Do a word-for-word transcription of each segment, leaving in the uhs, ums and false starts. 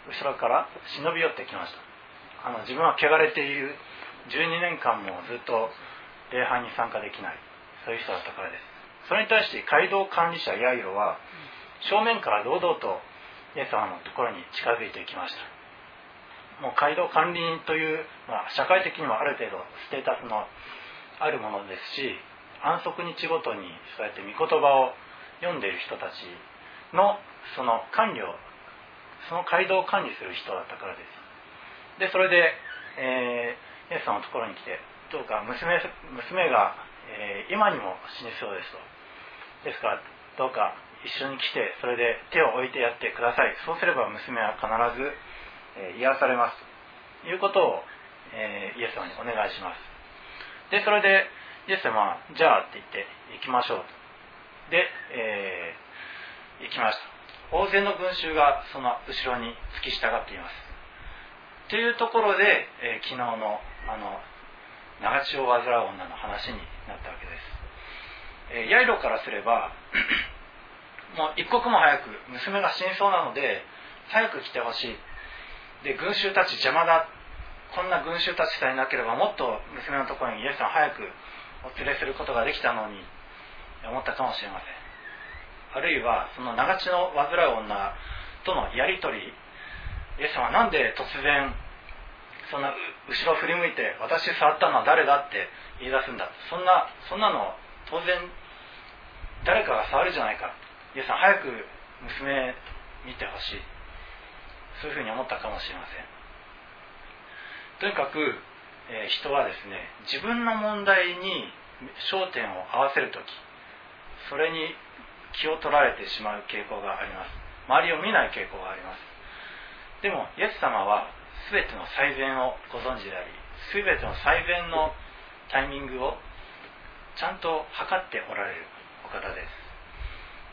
後ろから忍び寄ってきました。あの自分は汚れている、じゅうにねんかんもずっと礼拝に参加できない、そういう人だったからです。それに対して街道管理者ヤイロは正面から堂々とイエス様のところに近づいていきました。もう街道管理人という、まあ、社会的にもある程度ステータスのあるものですし、安息日ごとにそうやって御言葉を読んでいる人たちのその管理を、その街道を管理する人だったからです。でそれで、えー、イエス様のところに来て、どうか娘、娘が、えー、今にも死にそうですと。ですからどうか一緒に来て、それで手を置いてやってください。そうすれば娘は必ず、えー、癒されますということを、えー、イエス様にお願いします。でそれでイエス様はじゃあって言って行きましょうと。で、えー、行きました。大勢の群衆がその後ろに付き従っていますというところで、えー、昨日のあの長血を患う女の話になったわけです。えー、ヤイロからすればもう一刻も早く娘が死にそうなので早く来てほしい。で群衆たち邪魔だ、こんな群衆たちさえなければもっと娘のところにイエスさん早くお連れすることができたのに思ったかもしれません。あるいはその長血の患う女とのやり取り、イエス様はなんで突然そんな後ろ振り向いて私触ったのは誰だって言い出すんだ、そんなそんなの当然誰かが触るじゃないか、イエスさん早く娘見てほしい、そういうふうに思ったかもしれません。とにかく、えー、人はですね、自分の問題に焦点を合わせるとき、それに気を取られてしまう傾向があります。周りを見ない傾向があります。でもイエス様は全ての最善をご存知であり、全ての最善のタイミングをちゃんと測っておられるお方です。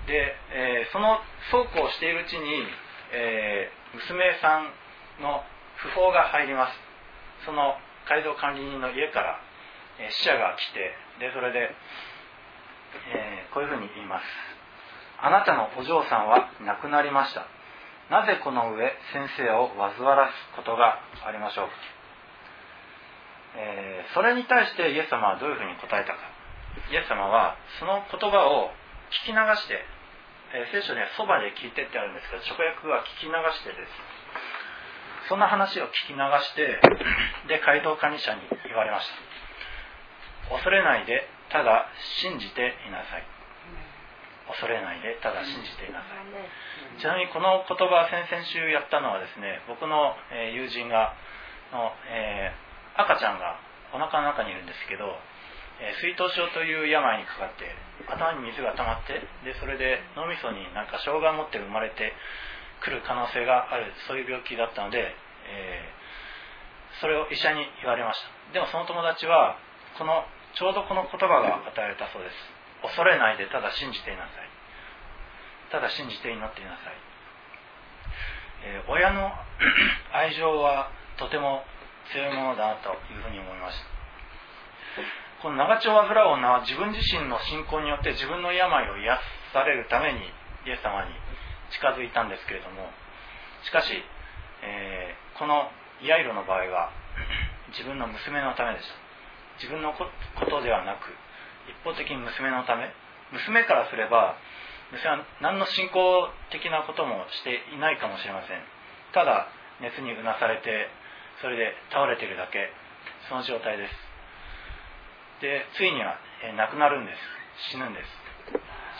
で、えー、そのそうこうしているうちに、えー、娘さんの訃報が入ります。その街道管理人の家から、えー、使者が来て、でそれで、えー、こういうふうに言います。あなたのお嬢さんは亡くなりました。なぜこの上先生を煩わすことがありましょうか。えー、それに対してイエス様はどういうふうに答えたか。イエス様はその言葉を聞き流して、えー、聖書にはそばで聞いてってあるんですけど、直訳は聞き流してです。そんな話を聞き流して、で街道管理者に言われました。恐れないでただ信じていなさい。恐れないでただ信じていなさい。ちなみにこの言葉は先々週やったのはですね、僕の友人がの、えー、赤ちゃんがお腹の中にいるんですけど、えー、水頭症という病にかかって頭に水が溜まって、でそれで脳みそになんか障害を持って生まれてくる可能性がある、そういう病気だったので、えー、それを医者に言われました。でもその友達はこのちょうどこの言葉が与えられたそうです。恐れないでただ信じていなさい。ただ信じて祈っていなさい。えー、親の愛情はとても強いものだなというふうに思いました。この長血を患う女は自分自身の信仰によって自分の病を癒されるためにイエス様に近づいたんですけれども、しかし、えー、このヤイロの場合は自分の娘のためでした。自分のことではなく一方的に娘のため、娘からすれば娘は何の信仰的なこともしていないかもしれません。ただ熱にうなされてそれで倒れているだけ、その状態です。でついには、えー、亡くなるんです。死ぬんです。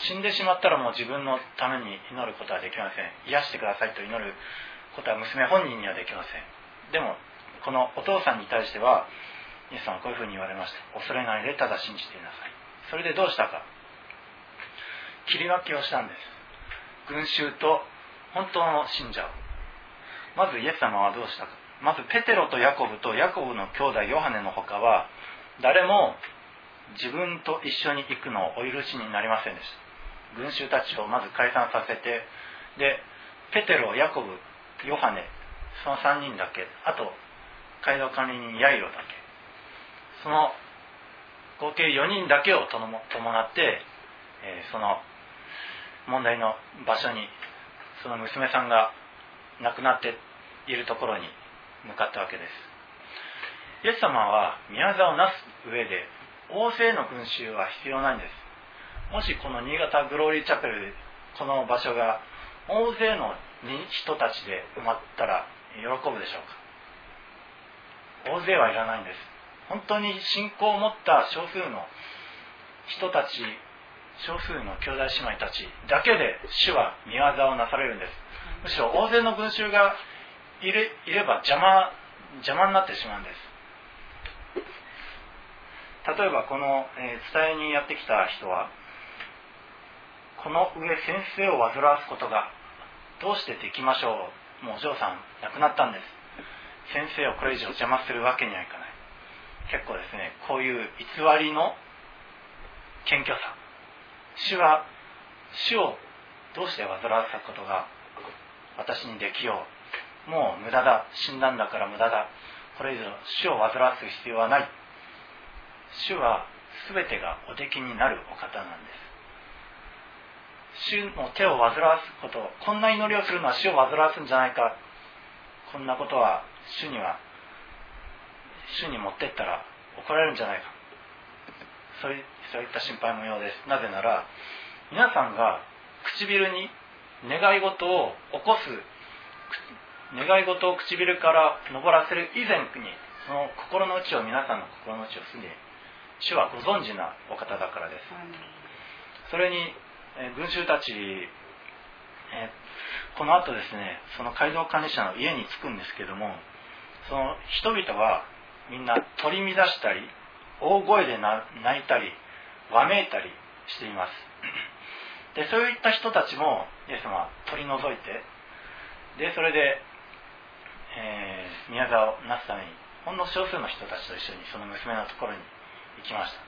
死んでしまったらもう自分のために祈ることはできません。癒してくださいと祈ることは娘本人にはできません。でもこのお父さんに対してはイエス様はこういうふうに言われました。恐れないでただ信じていなさい。それでどうしたか、切り分けをしたんです。群衆と本当の信者を。まずイエス様はどうしたか。まずペテロとヤコブとヤコブの兄弟ヨハネの他は誰も自分と一緒に行くのをお許しになりませんでした。群衆たちをまず解散させて、でペテロ、ヤコブ、ヨハネ、そのさんにんだけ、あと街道管理人ヤイロだけ、その合計よにんだけを伴って、えー、その問題の場所にその娘さんが亡くなっているところに向かったわけです。イエス様は宮座をなす上で大勢の群衆は必要ないんです。もしこの新潟グローリーチャペル、この場所が大勢の人たちで埋まったら喜ぶでしょうか。大勢はいらないんです。本当に信仰を持った少数の人たち、少数の兄弟姉妹たちだけで主は御業をなされるんです。むしろ大勢の群衆がいれ、いれば邪魔、邪魔になってしまうんです。例えばこの、えー、伝えにやってきた人は、この上先生を煩わすことがどうしてできましょう。もうお嬢さん亡くなったんです。先生をこれ以上邪魔するわけにはいかない。結構ですね、こういう偽りの謙虚さ、主は主をどうして煩わすことが私にできよう。もう無駄だ。死んだんだから無駄だ。これ以上主を煩わす必要はない。主は全てがおできになるお方なんです。主の手を煩わすこと、こんな祈りをするのは主を煩わすんじゃないか。こんなことは主には主に持ってったら怒られるんじゃないか。そうい、そういった心配無用です。なぜなら皆さんが唇に願い事を起こす、願い事を唇から昇らせる以前に、その心の内を、皆さんの心の内をすでに主はご存知なお方だからです。それに、えー、群衆たち、えー、この後ですね、その街道管理者の家に着くんですけども、その人々はみんな取り乱したり、大声で泣いたり、わめいたりしています。で、そういった人たちもイエス様は取り除いて、で、それで、えー、宮座をなすために、ほんの少数の人たちと一緒にその娘のところに行きました。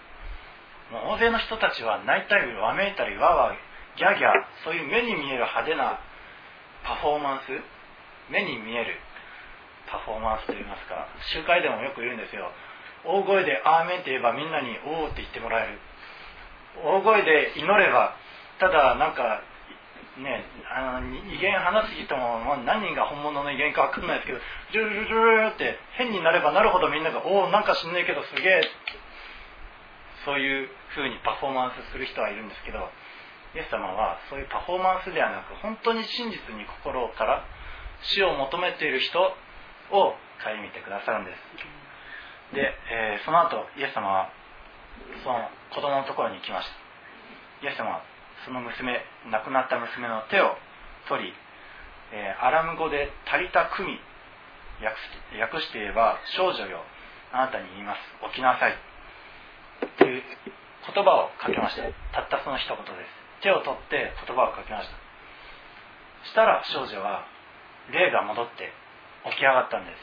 もう大勢の人たちは泣いたりわめいたりわわギャギャ、そういう目に見える派手なパフォーマンス、目に見えるパフォーマンスといいますか、集会でもよく言うんですよ。大声でアーメンって言えばみんなにおーって言ってもらえる。大声で祈れば、ただなんかね、あの威厳話す人も、まあ、何人が本物の威厳か分かんないですけど、ジュルジュルジュルって変になればなるほどみんながおおなんか知んないけどすげえ、そういう風にパフォーマンスする人はいるんですけど、イエス様はそういうパフォーマンスではなく、本当に真実に心から死を求めている人を顧みてくださるんです。で、えー、その後イエス様はその子供のところに行きました。イエス様はその娘、亡くなった娘の手を取り、えー、アラム語でタリタクミ、訳して、訳して言えば、少女よ、あなたに言います、起きなさいという言葉をかけました。たったその一言です。手を取って言葉をかけました。したら少女は霊が戻って起き上がったんです。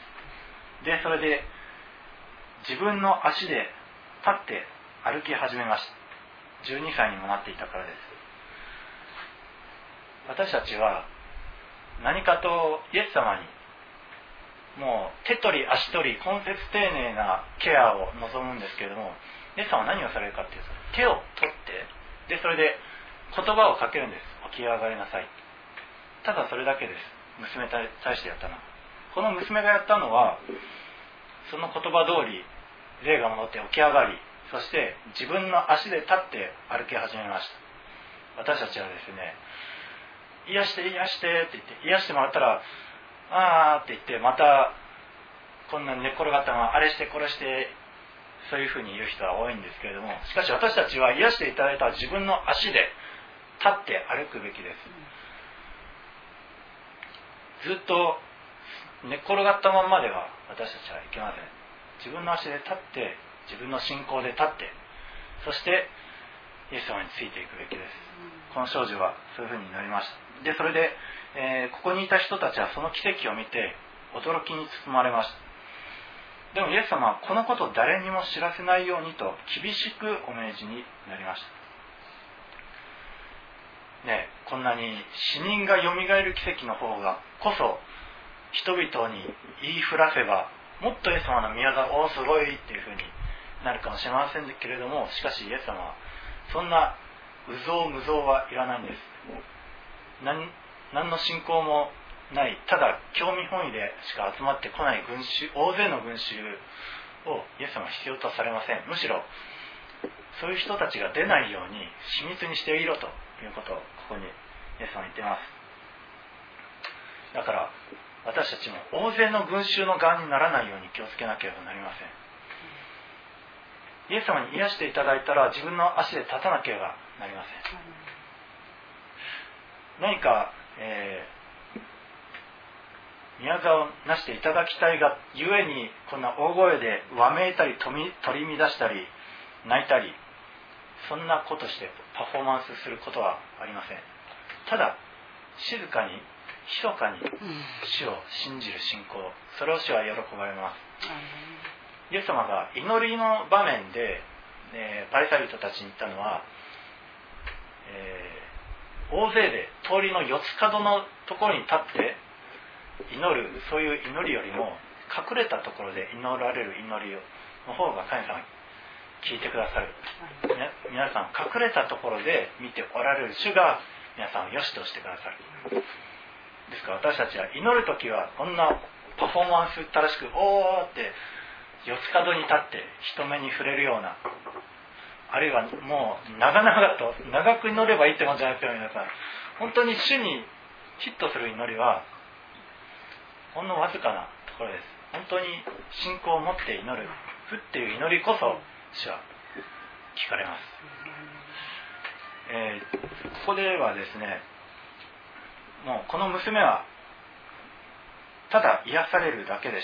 で、それで自分の足で立って歩き始めました。じゅうにさいにもなっていたからです。私たちは何かとイエス様にもう手取り足取り根節丁寧なケアを望むんですけれども、イエス様は何をされるかというと、手を取ってでそれで言葉をかけるんです。起き上がりなさい。ただそれだけです。娘に対してやったのは。この娘がやったのは、その言葉通り霊が戻って起き上がり、そして自分の足で立って歩き始めました。私たちはですね、癒して癒してって言って癒してもらったら、あーって言ってまたこんなに寝っ転がったままあれしてこれしてそういうふうに言う人は多いんですけれども、しかし私たちは癒していただいた自分の足で立って歩くべきです。ずっと寝っ転がったままでは私たちはいけません。自分の足で立って、自分の信仰で立って、そしてイエス様についていくべきです。この少女はそういうふうになりました。で、それで、えー、ここにいた人たちはその奇跡を見て驚きに包まれました。でもイエス様はこのことを誰にも知らせないようにと厳しくお命じになりました。ね、こんなに死人がよみがえる奇跡の方がこそ人々に言いふらせばもっとイエス様の宮沢おーすごいっていうふうになるかもしれませんけれども、しかしイエス様はそんなうぞうむぞうはいらないんです。 何, 何の信仰もないただ興味本位でしか集まってこない群衆、大勢の群衆をイエス様は必要とされません。むしろそういう人たちが出ないように秘密にしていろということをここにイエス様は言っています。だから私たちも大勢の群衆の側にならないように気をつけなければなりません。イエス様に癒していただいたら自分の足で立たなければなりません。何か、えー、宮沢をなしていただきたいがゆえにこんな大声でわめいたり取り乱したり泣いたりそんなことしてパフォーマンスすることはありません。ただ静かに密かに主を信じる信仰、それを主は喜ばれます。イエス様が祈りの場面で、えー、パリサイ人たちに言ったのは、えー、大勢で通りの四つ角のところに立って祈る、そういう祈りよりも隠れたところで祈られる祈りの方が神様に聞いてくださる、ね、皆さん隠れたところで見ておられる主が皆さんを良しとしてくださる。ですから私たちは祈るときはこんなパフォーマンス正しくおーって四つ角に立って人目に触れるような、あるいはもう長々と長く祈ればいいってもんじゃないですよ。皆さん本当に主にヒットする祈りはほんのわずかなところです。本当に信仰を持って祈るふっていう祈りこそ主は聞かれます。えー、ここではですね、もうこの娘はただ癒されるだけでした。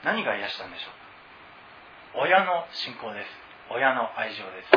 何が癒したんでしょうか。親の信仰です。親の愛情です。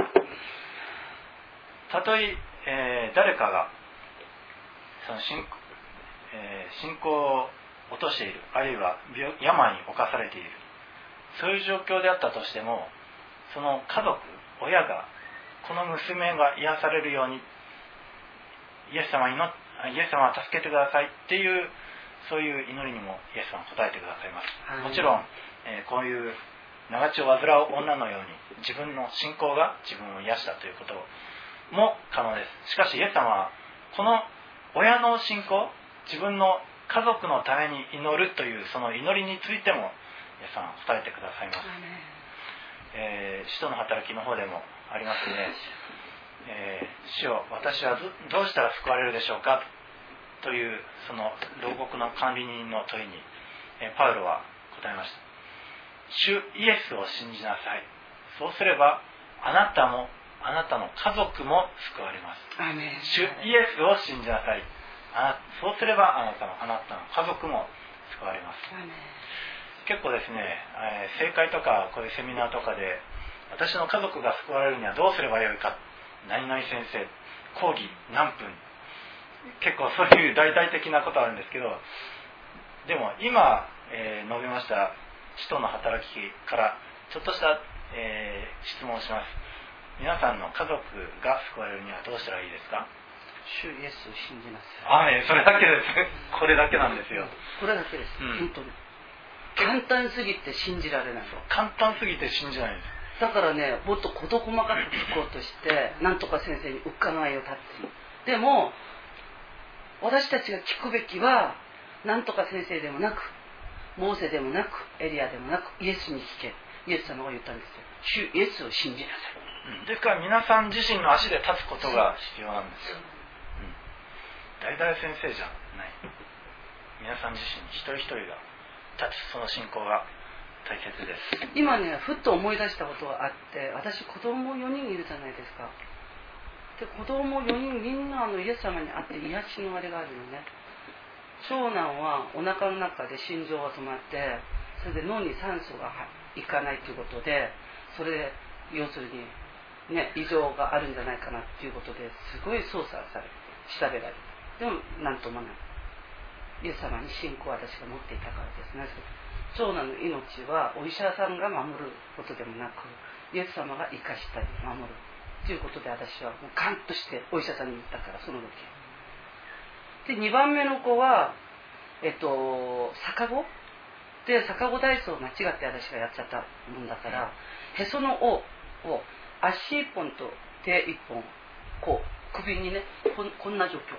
たとええー、誰かがその 信,、えー、信仰を落としている、あるいは病に侵されている、そういう状況であったとしても、その家族、親がこの娘が癒されるようにイエス様にのイエス様は助けてくださいっていうそういう祈りにもイエス様は答えてくださいます。もちろん、えー、こういう長血を患う女のように自分の信仰が自分を癒したということも可能です。しかしイエス様はこの親の信仰、自分の家族のために祈るというその祈りについてもイエス様は答えてくださいます。えー、使徒の働きの方でもありますね。えー、主よ、私はどうしたら救われるでしょうかというその牢獄の管理人の問いに、えー、パウロは答えました。主イエスを信じなさい。そうすればあなたもあなたの家族も救われます。主イエスを信じなさい。あなそうすればあなたのあなたの家族も救われます。結構ですね、えー、正会とかこういうセミナーとかで私の家族が救われるにはどうすればよいか、何々先生講義何分、結構そういう大々的なことあるんですけど、でも今、えー、述べました使徒の働きからちょっとした、えー、質問をします。皆さんの家族が救われるにはどうしたらいいですか。 主イエスを信じなさい。 ああ、ね、それだけですこれだけなんですよ。 これだけです、うん、本当に簡単すぎて信じられない。 簡単すぎて信じないんです。 だからね、もっと事細かく聞こうとしてなんとか先生に伺いを立つ。でも私たちが聞くべきはなんとか先生でもなくモーセでもなくエリアでもなくイエスに聞け。イエス様が言ったんですよ。主イエスを信じなさい、 うん、ですから皆さん自身の足で立つことが必要なんですよ、うん、大々先生じゃない、皆さん自身一人一人が立つその信仰が大切です。 今ね、ふっと思い出したことがあって、私子供よにんいるじゃないですか。で子供よにんみんなあのイエス様に会って癒しのあれがあるのね。長男はお腹の中で心臓が止まって、それで脳に酸素がいかないということで、それで要するにね異常があるんじゃないかなっていうことですごい操作されて調べられる。でも何ともない。イエス様に信仰を私が持っていたからですね。長男の命はお医者さんが守ることでもなく、イエス様が生かしたり守るということで、私はもうガンとしてお医者さんに言ったから、その時でにばんめの子はえっと逆子で、逆子体操を間違って私がやっちゃったもんだから、へその緒を足一本と手一本こう首にね こ, こんな状況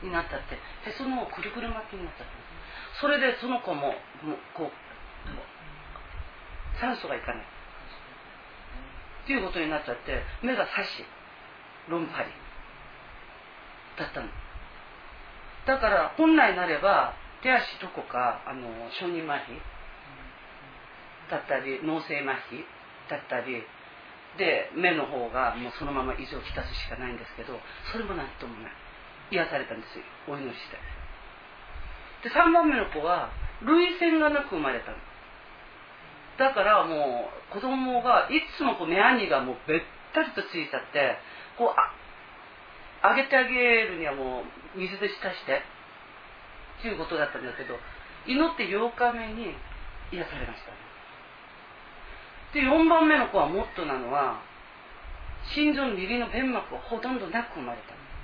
になっちゃってへそのくるくる巻きになっちゃった。それでその子ももうこう酸素がいかないっていうことになっちゃって目が差し論破りだったの。だから本来なれば手足どこかあの小児麻痺だったり脳性麻痺だったりで目の方がもうそのまま異常をきたすしかないんですけど、それもなんともない。癒されたんですよ、お祈りして。でさんばんめの子は涙腺がなく生まれたの。だからもう子供がいつもこう目やにがもうべったりとついちゃってこうあ上げてあげるにはもう水で浸してっていうことだったんだけど、祈ってようかめに癒されましたね。でよんばんめの子はもっとなのは心臓の右の弁膜がほとんどなく生まれ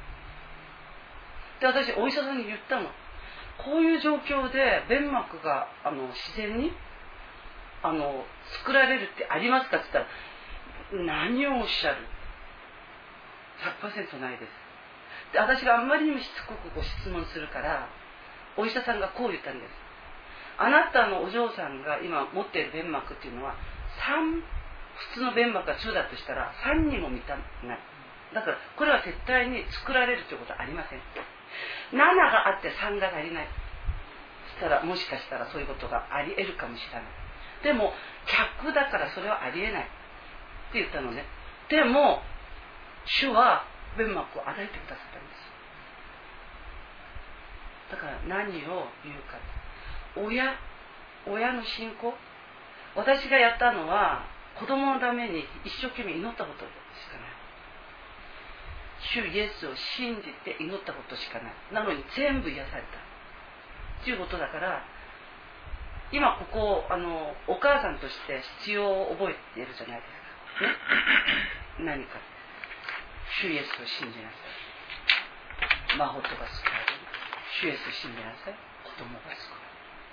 たの。で私お医者さんに言ったの。こういう状況で弁膜があの自然にあの作られるってありますかって言ったら、何をおっしゃる ひゃくパーセント ないです。で私があんまりにもしつこくご質問するからお医者さんがこう言ったんです。あなたのお嬢さんが今持っている弁膜っていうのはさん、普通の弁膜がにだとしたらさんにも満たない。だからこれは絶対に作られるということはありません。なながあってさんが足りない。そしたらもしかしたらそういうことがあり得るかもしれない。でもひゃくだからそれはあり得ないって言ったのね。でも主は弁膜を与えてくださったんです。だから何を言うか、親親の信仰、私がやったのは子供のために一生懸命祈ったことしかない。主イエスを信じて祈ったことしかない。なのに全部癒されたっていうことだから、今ここあのお母さんとして必要を覚えているじゃないですか、ね、何か主イエスを信じなさい。魔法とが救われる。主イエスを信じなさい。子供が救われる。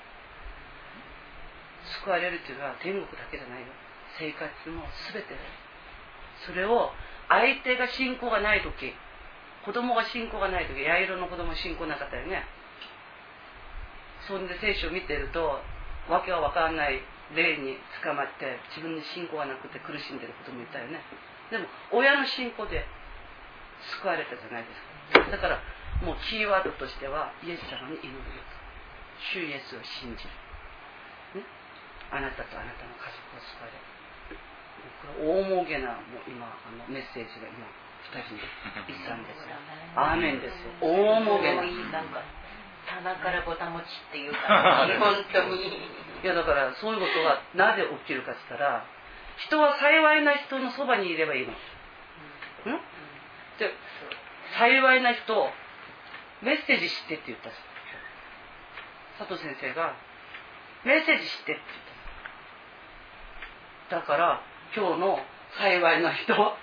救われるというのは天国だけじゃないよ。生活も全てだよ。それを相手が信仰がないとき、子供が信仰がないとき、八色の子供は信仰なかったよね。そんで聖書を見てるとわけは分からない霊に捕まって自分に信仰がなくて苦しんでる子供いたよね。でも親の信仰で救われたじゃないですか。だからもうキーワードとしてはイエス様に祈る。主イエスを信じる、ね、あなたとあなたの家族を救われる。大もげなもう今あのメッセージが今ふたりに言ったんですよ。アーメンですよ。大もげな。 棚からぼたもちっていうか本当に。 いやだからそういうことがなぜ起きるかって言ったら、人は幸いな人のそばにいればいいの。うん、で幸いな人メッセージしてって言ったんです。佐藤先生がメッセージしてって言ったんです。だから今日の幸いな人は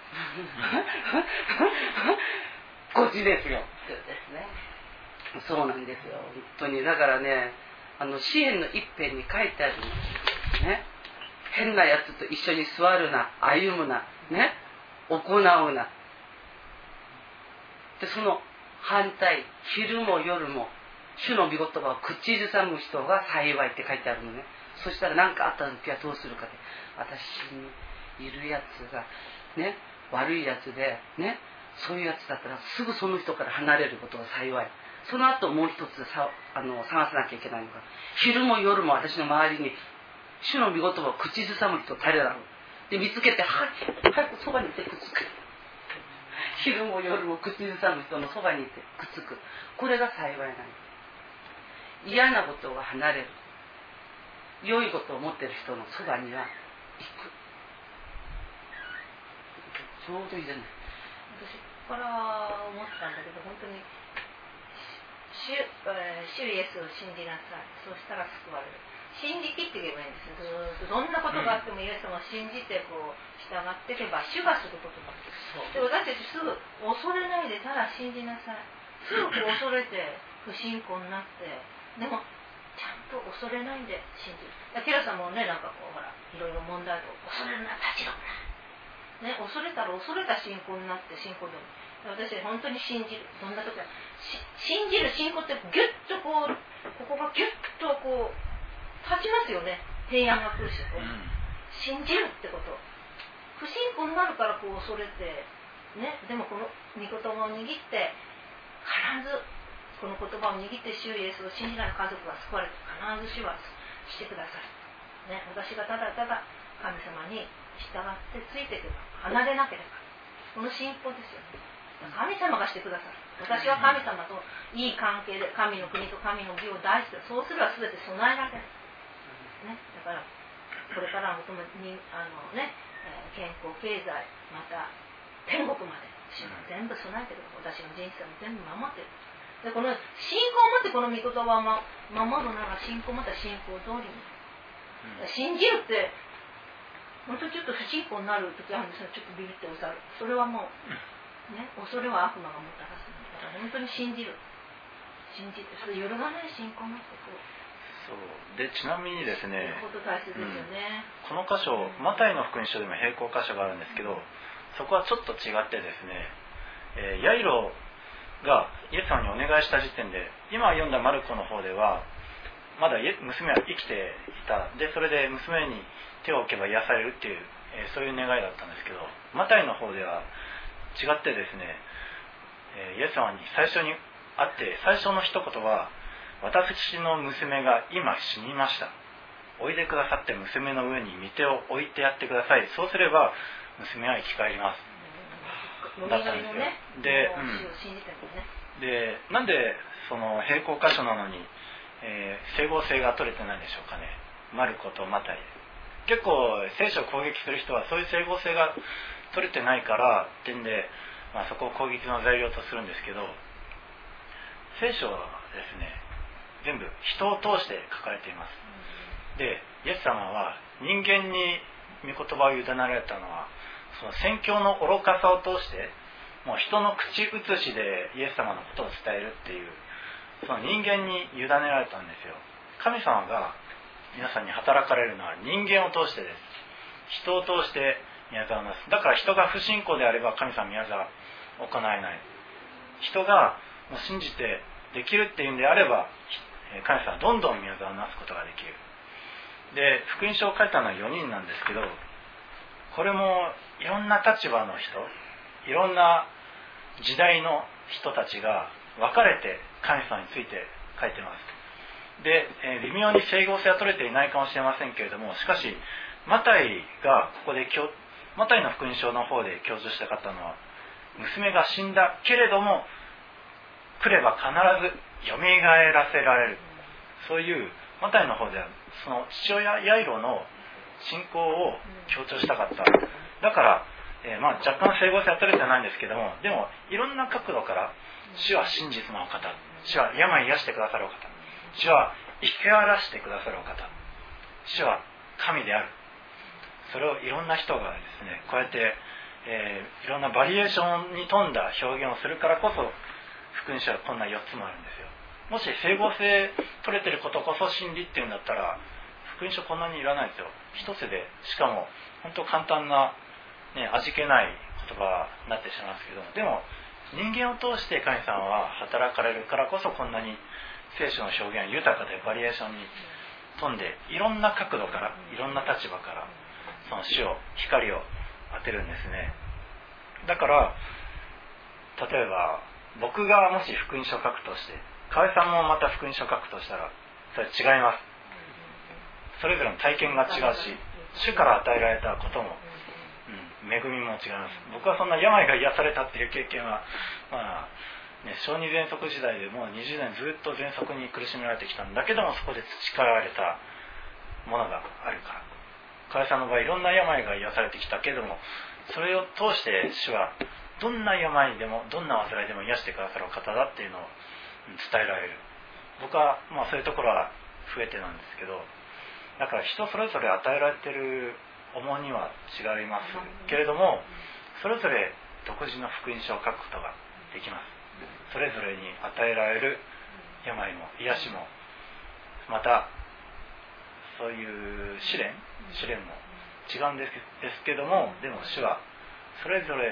こっちですよ。 そうですね。 そうなんですよ本当に。だからね、あの詩篇の一編に書いてあるんですね。変なやつと一緒に座るな、歩むな、ね、行うな。でその反対、昼も夜も主の御言葉を口ずさむ人が幸いって書いてあるのね。そしたら何かあった時はどうするかで、私にいるやつがね悪いやつでね、そういうやつだったらすぐその人から離れることが幸い。その後もう一つさあの探さなきゃいけないのが、昼も夜も私の周りに主の御言葉を口ずさむ人誰だろうで見つけて、はい早くそばにいてくっつく。昼も夜も口ずさむ人のそばにいてくっつく。これが幸いなの。嫌なことが離れる。良いことを持っている人のそばには行く。ちょうどいいじゃない。 私これは思ったんだけど、本当に主、えー、主イエスを信じなさい。そうしたら救われる。信じきっていけばいいんですよ。ずっとどんなことがあってもイエス様を信じてこう従っていけば主がすることなんです。で私たちすぐ恐れないでただ信じなさい。すぐこう恐れて不信仰になって、でもちゃんと恐れないで信じる。キラさんもね、なんかこうほらいろいろ問題と恐れるな、立ち止まらない、ね、恐れたら恐れた信仰になって信仰でも私本当に信じる。どんな時は信じる信仰ってギュッとこうここがギュッとこう立ちますよね。平安が来るし、こう信じるってこと。不信仰になるからこう恐れてね。でもこの御言葉を握って必ずこの言葉を握って主イエスを信じない家族が救われて必ず主はしてくださる、ね、私がただただ神様に従ってついていけば離れなければこの信仰ですよね。神様がしてくださる。私は神様といい関係で神の国と神の義を大事でそうすれば全て備えられる、ね、だからこれからのにあの、ね、健康経済また天国まで主が全部備えてくる。私の人生も全部守ってる。でこの信仰を持ってこの御言葉を守るなら信仰を持った信仰通りに、うん、信じるって本当にちょっと不信仰になる時あるんですよ。ちょっとビビっておさる。それはもう、ね、恐れは悪魔がもたらすんだから本当に信じる信じてそれ揺るがない信仰を持ってこうそうでちなみにですね、 本当大切ですよね、 うん、この箇所、マタイの福音書でも並行箇所があるんですけど、そこはちょっと違ってですね、えー、ヤイロがイエス様にお願いした時点で今読んだマルコの方ではまだ娘は生きていた。でそれで娘に手を置けば癒されるっていう、えー、そういう願いだったんですけど、マタイの方では違ってですね、えー、イエス様に最初に会って最初の一言は私の娘が今死にました。おいでくださって娘の上に御手を置いてやってください。そうすれば娘は生き返ります。だったんですよ。で、うん、でなんでその並行箇所なのに、えー、整合性が取れてないんでしょうかね。マルコとマタイ。結構聖書を攻撃する人はそういう整合性が取れてないからってんで、まあ、そこを攻撃の材料とするんですけど、聖書はですね全部人を通して書かれています。でイエス様は人間に御言葉を委ねられたのはその宣教の愚かさを通してもう人の口移しでイエス様のことを伝えるっていうその人間に委ねられたんですよ。神様が皆さんに働かれるのは人間を通してです。人を通して宮沢をなす。だから人が不信仰であれば神様宮沢行えない。人がもう信じてできるっていうんであれば神様はどんどん宮沢をなすことができる。で福音書を書いたのはよにんなんですけど、これもいろんな立場の人、いろんな時代の人たちが分かれて神様について書いてます。で、えー、微妙に整合性は取れていないかもしれませんけれども、しかしマタイがここでマタイの福音書の方で強調したかったのは、娘が死んだけれども来れば必ずよみがえらせられる、そういうマタイの方ではその父親ヤイロの信仰を強調したかった。だから、えー、まあ若干整合性は取れてないんですけども、でもいろんな角度から主は真実のお方、主は病癒してくださるお方、主は生き返らせてくださるお方、主は神である。それをいろんな人がですねこうやって、えー、いろんなバリエーションに富んだ表現をするからこそ福音書はこんなよっつもあるんですよ。もし整合性取れてることこそ真理っていうんだったら福音書こんなにいらないですよ。一つで、しかも本当簡単な、ね、味気ない言葉になってしまいますけど、でも人間を通して神様は働かれるからこそこんなに聖書の表現は豊かでバリエーションに富んで、いろんな角度からいろんな立場からその主を光を当てるんですね。だから例えば僕がもし福音書を書くとして、河合さんもまた福音書を書くとしたらそれ違います。それぞれの体験が違うし、主から与えられたことも、うん、恵みも違います。僕はそんな病が癒されたっていう経験は、まあね、小児喘息時代でもうにじゅうねんずっと喘息に苦しめられてきたんだけども、そこで培われたものがあるから。河合さんの場合いろんな病が癒されてきたけども、それを通して主はどんな病でもどんな患いでも癒してくださる方だっていうのを伝えられる。僕はまあそういうところは増えてなんですけど、だから人それぞれ与えられている重荷は違いますけれども、それぞれ独自の福音書を書くことができます。それぞれに与えられる病も癒しも、またそういう試練試練も違うんですけども、でも主はそれぞれ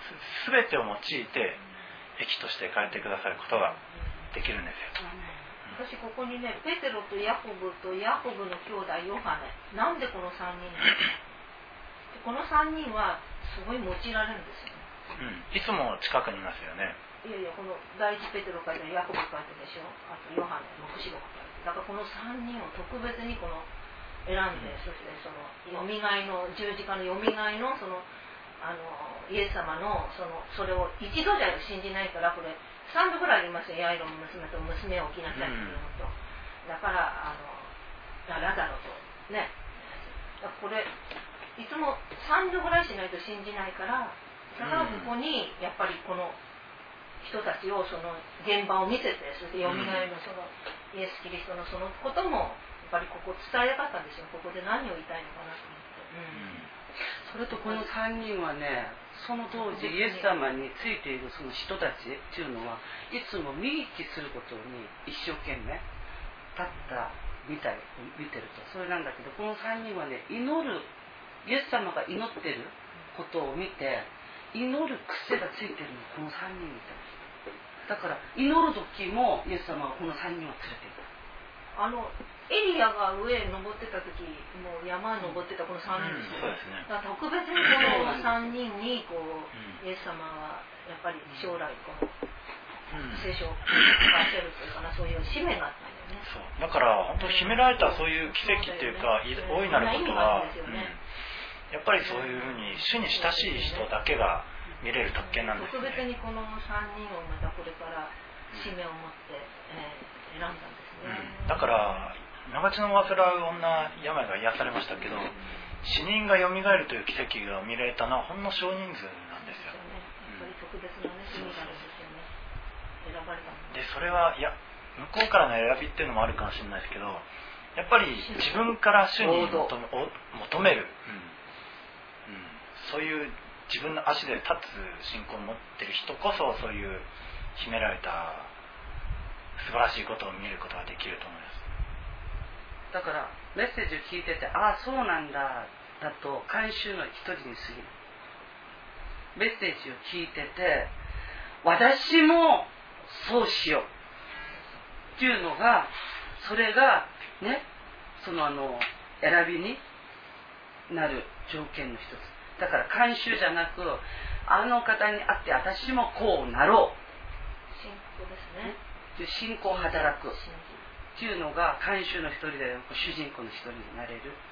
全てを用いて益として変えてくださることができるんですよ。 私ここにね、ペテロとヤコブとヤコブの兄弟ヨハネ、なんでこのさんにんなんですか。このさんにんはすごい用いられるんですよね。 うん、いつも近くにいますよね。 いやいや、この第一ペテロ書いてヤコブ書いてるでしょ。あとヨハネ、黙示録書いてる。だからこのさんにんを特別にこの選んで、うん、そしてそのよみがえの十字架のよみがえのそのあのイエス様のそのそれを一度じゃ信じないから、これさんどぐらいありますよ。ヤイロの娘と娘を起きなさいっていうのと、うん、だからあのラザロとね、だからこれいつもさんどぐらいしないと信じないから、だからここにやっぱりこの人たちをその現場を見せて、そしてよみがえのそのイエス・キリストのそのこともやっぱりここ伝えたかったんですよ。ここで何を言いたいのかなと思って、うん、 それとこのさんにんはね、その当時イエス様についているその人たちっていうのはいつも見聞きすることに一生懸命立ったみたい見てるとそれなんだけど、このさんにんはね、祈るイエス様が祈ってることを見て祈る癖がついてるのこのさんにんみたいだから祈る時もイエス様はこのさんにんを連れていた。 あのエリアが上へ登ってた時もう山登ってたこのさんにんですよ、 うん、そうですね。 だから特別にこのさんにんにこう、うん、イエス様はやっぱり将来この聖書を書かせるというかな、そういう使命があったんだよね。 そうだから本当秘められたそういう奇跡っていうか、ね、大いなることは、ね、うん、やっぱりそういうふうに主に親しい人だけが見れる特権なんですね。 特別にこのさんにんをまたこれから使命を持って、えー、選んだんですね、 うん、だから長血の患う女病が癒されましたけど、死人がよみがえるという奇跡が見られたのはほんの少人数なんですよ。 やっぱり特別なね、意味があるんですよね。選ばれたので、 それはいや向こうからの選びっていうのもあるかもしれないですけど、やっぱり自分から主に求め、求める、うんうん、そういう自分の足で立つ信仰を持ってる人こそ、そういう秘められた素晴らしいことを見ることができると思います。 だからメッセージを聞いてて、ああそうなんだだと慣習の一人に過ぎない。メッセージを聞いてて、私もそうしようっていうのが、それがね、そのあの選びになる条件の一つだから、慣習じゃなく、あの方に会って私もこうなろう、 信仰ですね、 信仰を働くっていうのが慣習の一人で主人公の一人になれるっていう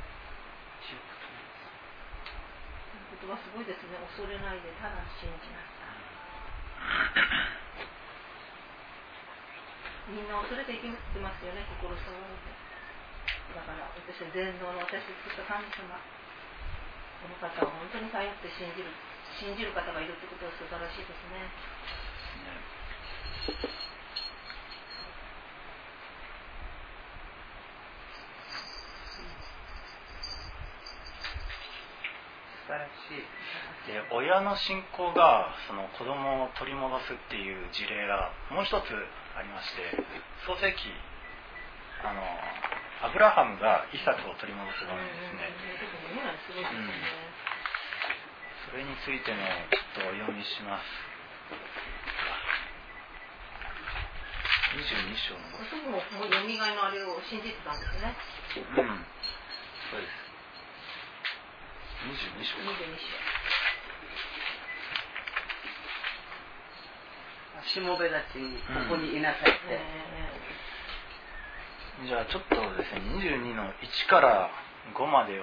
ことなんです。言葉すごいですね。恐れないでただ信じなさい。みんな恐れていきますよね、心騒いで。だから私は全能の私を作った神様、この方を本当に頼って信じる信じる方がいるってことは素晴らしいですね。 素晴らしい。 で、親の信仰がその子供を取り戻すっていう事例がもう一つありまして、創世記、あのアブラハムがイサクを取り戻す場面ですね。うん、それについてもちょっとお読みします。にじゅうに章の。 そこももうよみがえのあれを信じてたんですね。 うん、そうです。にじゅうに章。 にじゅうに章。 しもべたちにここにいなさいって。 うん、じゃあちょっとですね、にじゅうにのいちからごまでを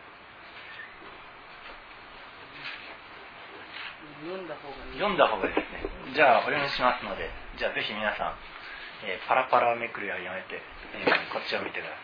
読んだ方がいい。 読んだ方がいいですね。じゃあお読みしますので、じゃあぜひ皆さん、えー、パラパラめくりはやめて、えー、こっちを見てくださ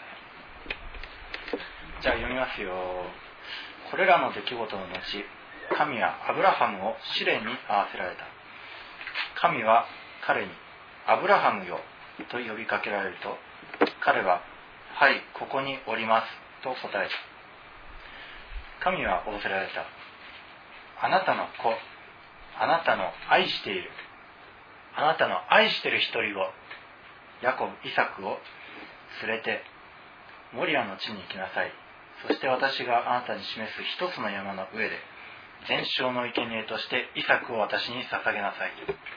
い。じゃあ読みますよ。これらの出来事の後、神はアブラハムを試練に合わせられた。神は彼にアブラハムよと呼びかけられると、彼ははい、ここにおりますと答えた。神は仰せられた。あなたの子、あなたの愛している、あなたの愛している一人を、ヤコブ、イサクを連れてモリアの地に行きなさい。そして私があなたに示す一つの山の上で全焼の生贄としてイサクを私に捧げなさい。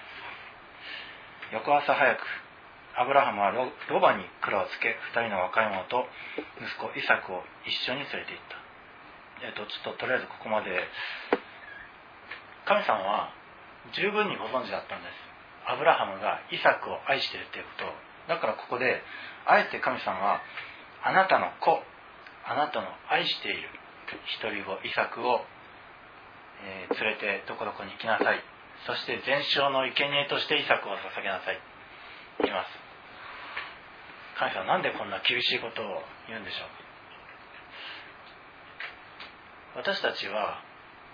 翌朝早くアブラハムは ロ, ロバに蔵をつけ、二人の若い者と息子イサクを一緒に連れて行った。えっと、ちょっととりあえずここまで。神様は十分にご存知だったんです。アブラハムがイサクを愛しているということを。だからここであえて神様はあなたの子、あなたの愛している一人子イサクを、えー、連れてどこどこに行きなさい。そして全焼の生贄としてイサクを捧げなさいと言います。神様はなんでこんな厳しいことを言うんでしょう。私たちは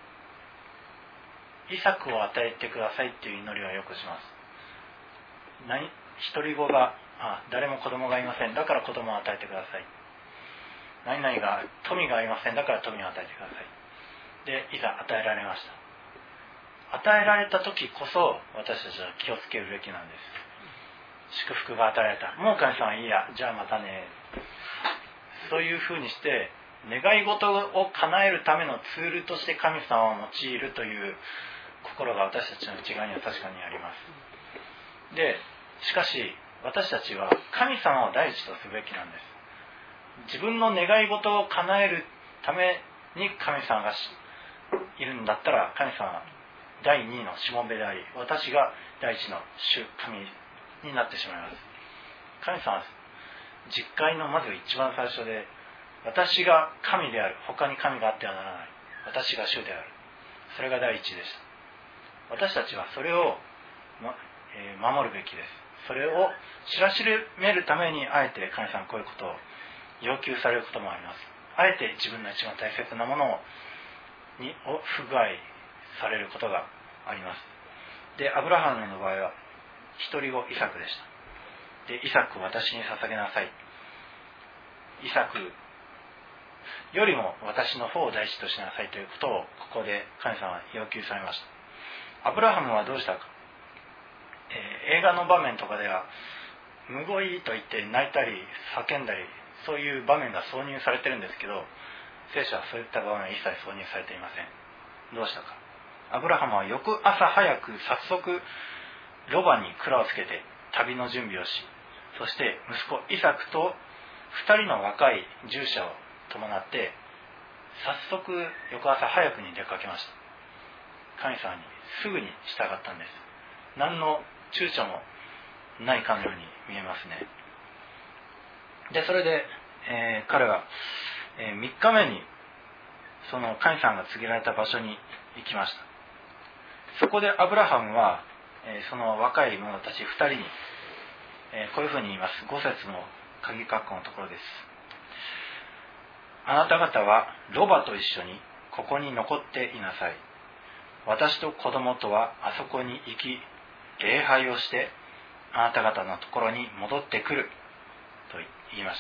イサクを与えてくださいっていう祈りをよくします。何一人子があ誰も子供がいません、だから子供を与えてください。何々が富がありません、だから富を与えてください。でいざ与えられました。与えられた時こそ私たちは気をつけるべきなんです。祝福が与えられた、もう神様いいや、じゃあまたね、そういうふうにして願い事を叶えるためのツールとして神様を用いるという心が私たちの内側には確かにあります。でしかし私たちは神様を第一とすべきなんです。自分の願い事を叶えるために神様がいるんだったら、神様は第二のしもべであり、私が第一の主神になってしまいます。神様は実会のまず一番最初で、私が神である、他に神があってはならない、私が主である、それが第一でした。私たちはそれを、まえー、守るべきです。それを知らしめるためにあえて神様はこういうことを要求されることもあります。あえて自分の一番大切なものをにを不具合されることがあります。でアブラハムの場合は一人子イサクでした。でイサクを私に捧げなさい、イサクよりも私の方を第一としなさいということをここで神様は要求されました。アブラハムはどうしたか、えー、映画の場面とかではむごいと言って泣いたり叫んだり、そういう場面が挿入されてるんですけど、聖書はそういった場面は一切挿入されていません。どうしたか、アブラハムは翌朝早く早速ロバに蔵をつけて旅の準備をし、そして息子イサクと二人の若い従者を伴って早速翌朝早くに出かけました。神様にすぐに従ったんです。何の躊躇もないかのように見えますね。でそれで、えー、彼は、えー、みっかめにその神様が告げられた場所に行きました。そこでアブラハムは、えー、その若い者たちふたりに、えー、こういうふうに言います。ご節の鍵括弧のところです。あなた方はロバと一緒にここに残っていなさい。私と子供とはあそこに行き礼拝をしてあなた方のところに戻ってくると言いました。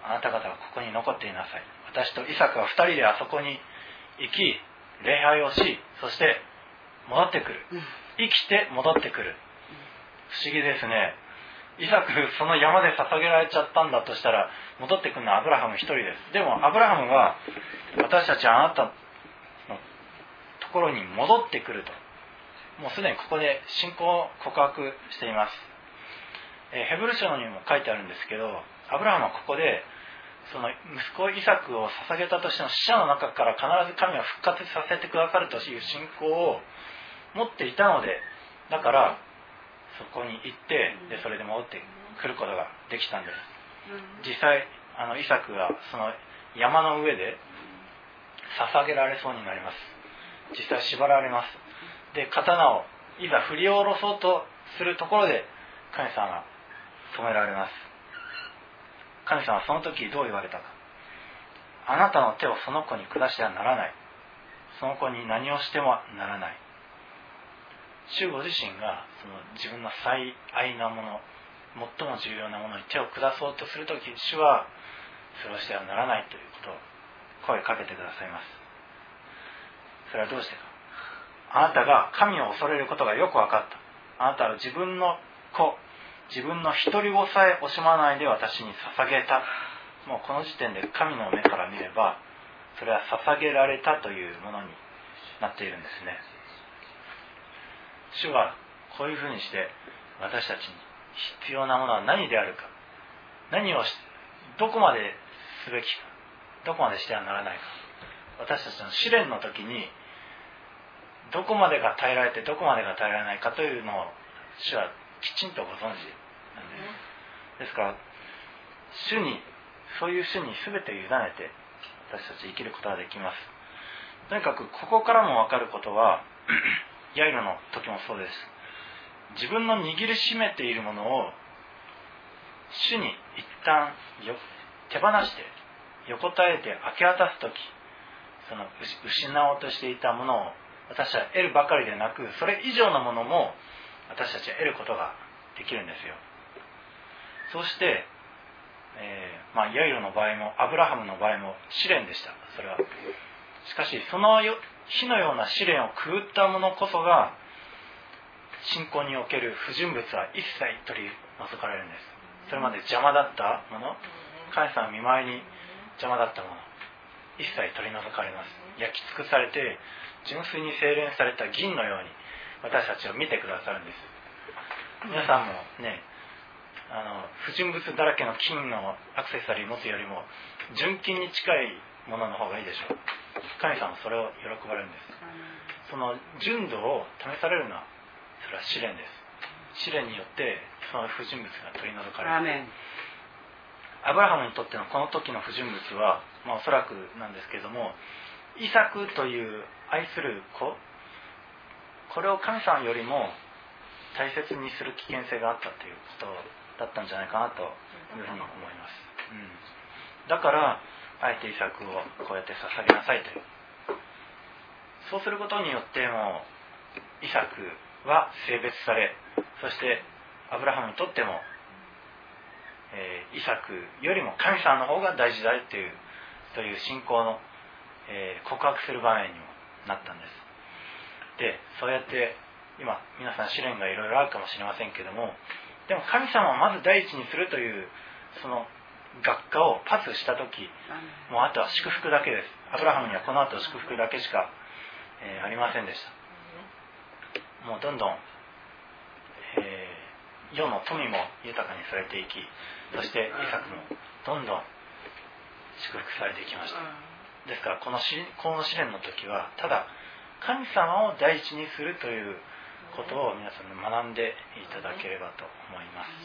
あなた方はここに残っていなさい。私とイサクは二人であそこに行き礼拝をし、そして戻ってくる、生きて戻ってくる。不思議ですね。イサクその山で捧げられちゃったんだとしたら戻ってくるのはアブラハム一人です。でもアブラハムは私たちはあなたのところに戻ってくると、もうすでにここで信仰を告白しています。えー、ヘブル書にも書いてあるんですけど、アブラハムはここでその息子イサクを捧げたとしても死者の中から必ず神は復活させてくださるという信仰を持っていたので、だからそこに行ってでそれで戻ってくることができたんです。実際あのイサクがその山の上で捧げられそうになります。実際縛られます。で刀をいざ振り下ろそうとするところで神様が止められます。神様はその時どう言われたか。あなたの手をその子に下してはならない。その子に何をしてもならない。主ご自身がその自分の最愛なもの、最も重要なものに手を下そうとするとき、主はそれをしてはならないということを声かけてくださいます。それはどうしてか。あなたが神を恐れることがよく分かった。あなたは自分の子、自分の一人子さえ惜しまないで私に捧げた。もうこの時点で神の目から見ればそれは捧げられたというものになっているんですね。主はこういうふうにして私たちに必要なものは何であるか、何をしどこまですべきか、どこまでしてはならないか、私たちの試練の時にどこまでが耐えられてどこまでが耐えられないかというのを主はきちんとご存知なんです。ですから主に、そういう主に全て委ねて私たち生きることができます。とにかくここからも分かることはヤイロの時もそうです。自分の握りしめているものを主に一旦よ手放して横たえて明け渡す時、その失おうとしていたものを私たちは得るばかりでなく、それ以上のものも私たちは得ることができるんですよ。そうして、えーまあ、ヤイロの場合もアブラハムの場合も試練でした。それはしかしその火のような試練をくぐったものこそが信仰における不純物は一切取り除かれるんです。それまで邪魔だったもの、神様の見舞いに邪魔だったもの、一切取り除かれます。焼き尽くされて純粋に精錬された銀のように私たちを見てくださるんです。皆さんもね、あの不純物だらけの金のアクセサリー持つよりも純金に近いものの方がいいでしょう。神様もそれを喜ばれるんです。その純度を試されるのはそれは試練です。試練によってその不純物が取り除かれる。アブラハムにとってのこの時の不純物は、まあ、おそらくなんですけれども、イサクという愛する子、これを神様よりも大切にする危険性があったということだったんじゃないかなというふうに思います、うん、だからあえてイサクをこうやって捧げなさいという、そうすることによってもイサクは性別され、そしてアブラハムにとっても、えー、イサクよりも神様の方が大事だというという信仰の、えー、告白する場面にもなったんです。で、そうやって今皆さん試練がいろいろあるかもしれませんけども、でも神様をまず第一にするというその学科をパスした時、もうあとは祝福だけです。アブラハムにはこの後祝福だけしか、えー、ありませんでした。もうどんどん、えー、世の富も豊かにされていき、そしてイサクもどんどん祝福されていきました。ですからこの試この試練の時はただ神様を第一にするということを皆さんに学んでいただければと思います。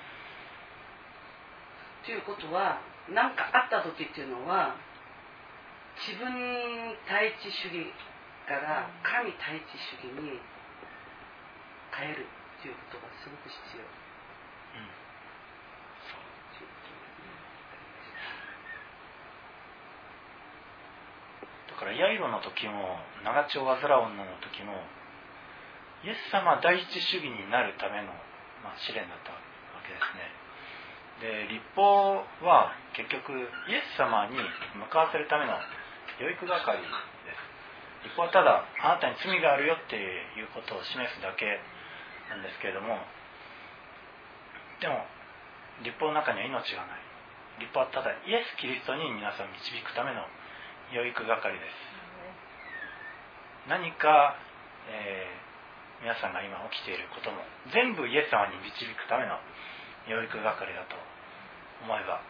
ということは、何かあった時っていうのは自分第一主義から神第一主義に変えるということがすごく必要、うん、 だからヤイロの時も長血を患う女の時もイエス様第一主義になるための、まあ、試練だったわけですね。で、律法は結局イエス様に向かわせるための養育係です。律法はただあなたに罪があるよっていうことを示すだけなんですけれども、でも律法の中には命がない。律法はただイエス・キリストに皆さんを導くための養育係です。何か、えー、皆さんが今起きていることも全部イエス様に導くための養育係だと思えば、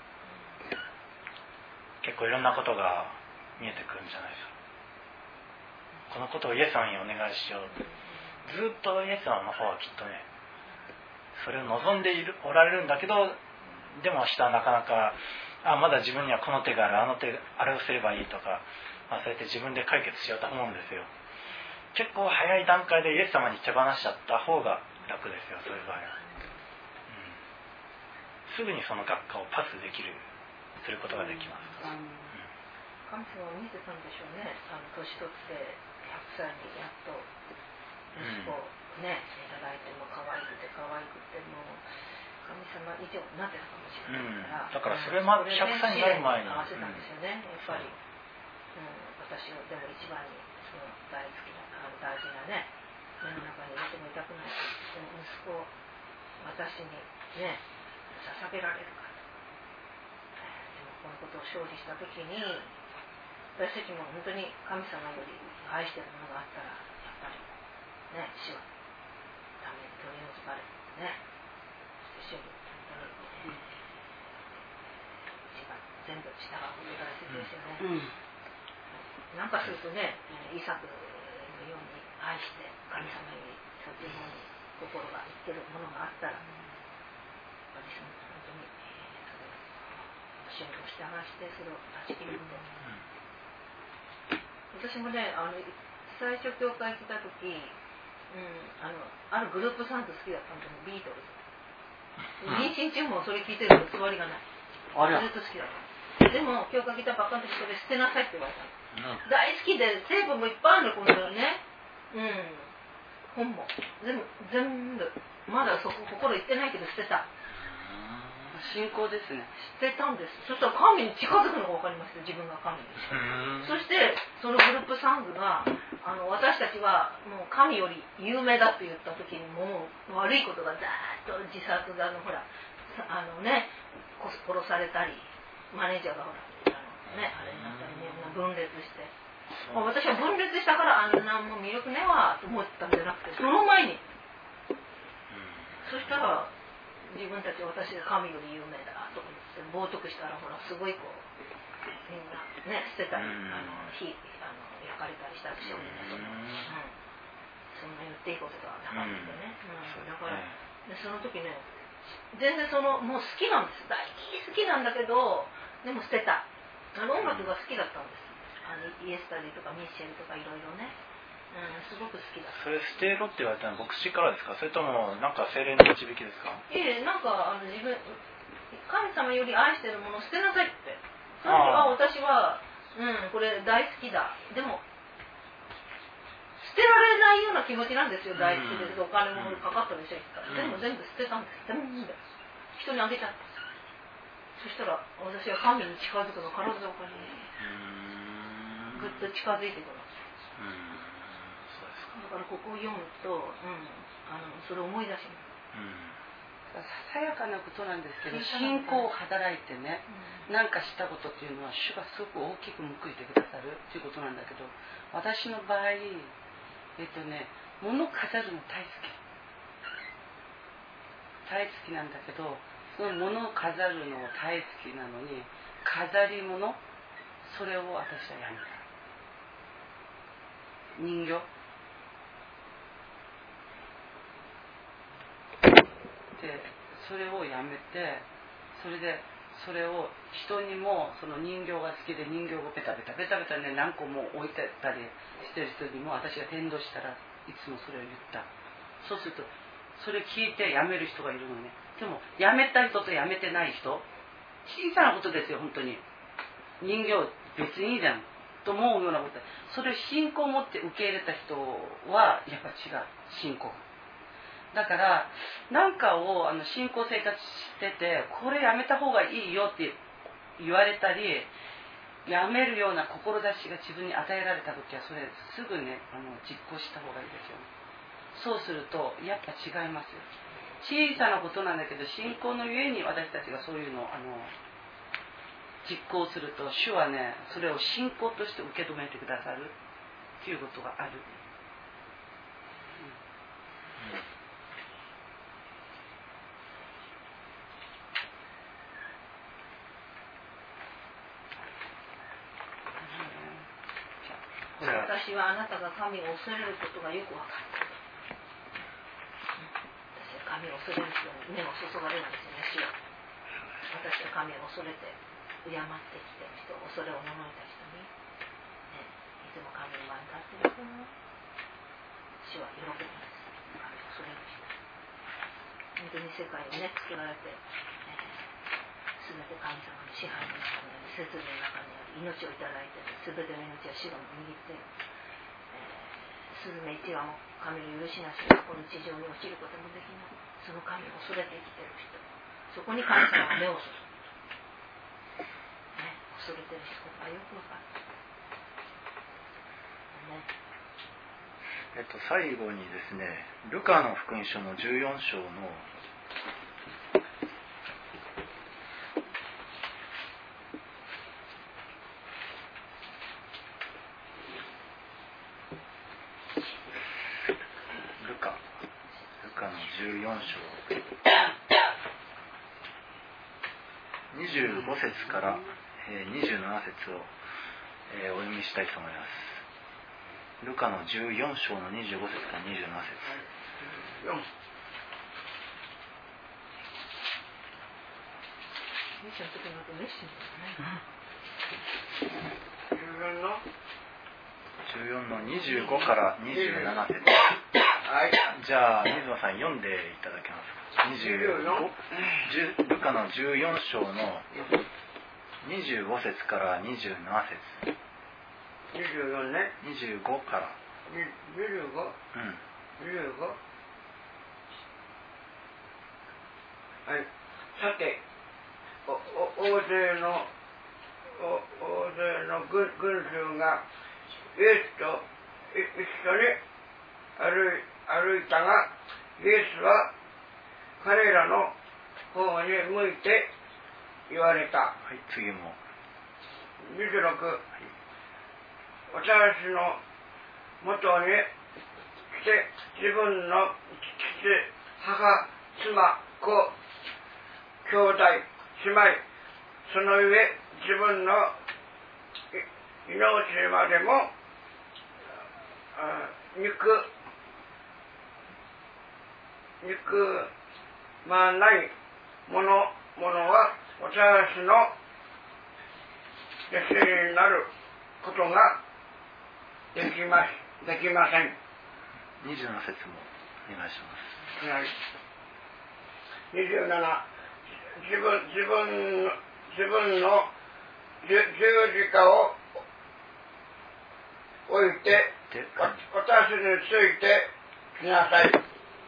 結構いろんなことが見えてくるんじゃないですか。このことをイエス様にお願いしよう。ずっとイエス様の方はきっとね、それを望んでいるおられるんだけど、でも人はなかなか、あ、まだ自分にはこの手がある、あの手、あれをすればいいとか、まあ、そうやって自分で解決しようと思うんですよ。結構早い段階でイエス様に手放しちゃった方が楽ですよ、そういう場合は、うん、すぐにその学科をパスできるすることができます、うんうん、 神様は見てたんでしょうね。あの年取ってひゃくさいにやっと息子をね、うん、いただいても可愛くて可愛くてもう神様以上になってたかもしれないから、うん、 だからそれまでひゃくさいになる前に合わせたんですよね、やっぱり、うん、私のでも一番にその大好きな大事なね、目の中に入れても痛くないその息子を私にね捧げられるかと。でもこのことを勝利した時に私たちも本当に神様より愛しているものがあったら、やっぱりね、主はために取り除かれね、そして主に本当に、一番全部従うことが大切ですよね。うん、なんかするとね、イサクのように愛して神様よりそっちの方に心がいってるものがあったら、私も本当にそれを主に従してそれを断ち切ること。私もね、あの最初教会来た時、うん、あのあるグループサウンド好きだったんですよ、ビートルズ。妊娠中もそれ聞いてると座りがない。ずっと好きだった。でも教会来たばっかの時それ捨てなさいって言われたの。うん、大好きで成分もいっぱいあるのこのね。うん。本も全部全部まだそこ心いってないけど捨てた。 信仰ですね。 捨てたんです。そしたら神に近づくのが分かりました。自分が神に。そしてそのグループサングがあの私たちはもう神より有名だと言った時にもう悪いことがざーっと自殺がのほらあのね殺されたりマネージャーがほらあのねあれになったりね分裂して。私は分裂したからあんなもう魅力ねはと思ったんじゃなくてその前に。そしたら自分たち私が神より有名だと思って冒涜したらほらすごいこうみんなね捨てたりあの火あの焼かれたりしたでしょうねそんな、うん、そんな言っていいことがなかったんでね、うん、だからでその時ね全然そのもう好きなんです大好きなんだけどでも捨てたあの音楽が好きだったんですあのイエスタディとかミッシェルとかいろいろねうん、すごく好きだ。 それ捨てろって言われたのは牧師からですか？それともなんか精霊の導きですか？ いえ、なんかあの自分神様より愛してるものを捨てなさいって。その時は私はうんこれ大好きだ。でも捨てられないような気持ちなんですよ。大好きです。お金もかかったでしょ。うん、でも全部捨てたんです。全部人にあげちゃった。そしたら私は神に近づくの体がお金にぐっと近づいてくる。うんだからここを読むと、うん、あのそれを思い出します、うん、 ささやかなことなんですけど信仰を働いてね何、うん、かしたことっていうのは主がすごく大きく報いてくださるっていうことなんだけど私の場合えっとね物飾るの大好き大好きなんだけどその物を飾るの大好きなのに飾り物それを私はやめた人形でそれをやめてそれでそれを人にもその人形が好きで人形をペタペタペタペタね何個も置いてたりしてる人にも私が転倒したらいつもそれを言ったそうするとそれ聞いてやめる人がいるのねでもやめた人とやめてない人小さなことですよ本当に人形別にいいじゃんと思うようなことそれを信仰を持って受け入れた人はやっぱ違う信仰だから何かをあの信仰生活しててこれやめた方がいいよって言われたりやめるような志が自分に与えられた時はそれすぐねあの実行した方がいいですよねそうするとやっぱ違いますよ小さなことなんだけど信仰のゆえに私たちがそういうのをあの実行すると主はねそれを信仰として受け止めてくださるっていうことがある、うんうん私はあなたが神を恐れることがよく分かった、うん、私は神を恐れる人に目を注がれるんですよね主は私は神を恐れて敬ってきて人恐れを守れた人に、ね、いつも神の前に立ってる人の主は喜ぶんです神を恐れる人本当に世界をね作られて、えー、全て神様の支配の中にある節度の中にある命をいただいて全ての命は主が握っている、えー、スズメ一羽も神の許しなしにこの地上に落ちることもできないその神を恐れて生きている人そこに神様が目を注ぐ、ね、恐れている人がよく分かる、ねえっと、最後にですねルカの福音書のじゅうよん章のじゅうよん章にじゅうご節からにじゅうなな節をお読みしたいと思います。ルカのじゅうよん章のにじゅうご節からにじゅうなな節。じゅうよんのにじゅうごからにじゅうなな節。じゃあ水野さん読んでいただけますか。にじゅうごルカのじゅうよん章のにじゅうご節からにじゅうなな節。 にじゅうよんね。 にじゅうごから。 にじゅうご？うん。にじゅうご？はい。さて、おお大勢のお大勢の群群衆がイエスと一緒に歩い歩いたが、イエスは彼らの方に向いて言われた。 はい、次も。 にじゅうろく、はい、私のもとに来て自分の父、母、妻、子、兄弟、姉妹、その上自分の命までも憎憎まないものものは私の弟子になることができます、できません。 にじゅうなな節もお願いします。 はい。にじゅうなな、自分自分自分の十字架を置いて私についてきなさい。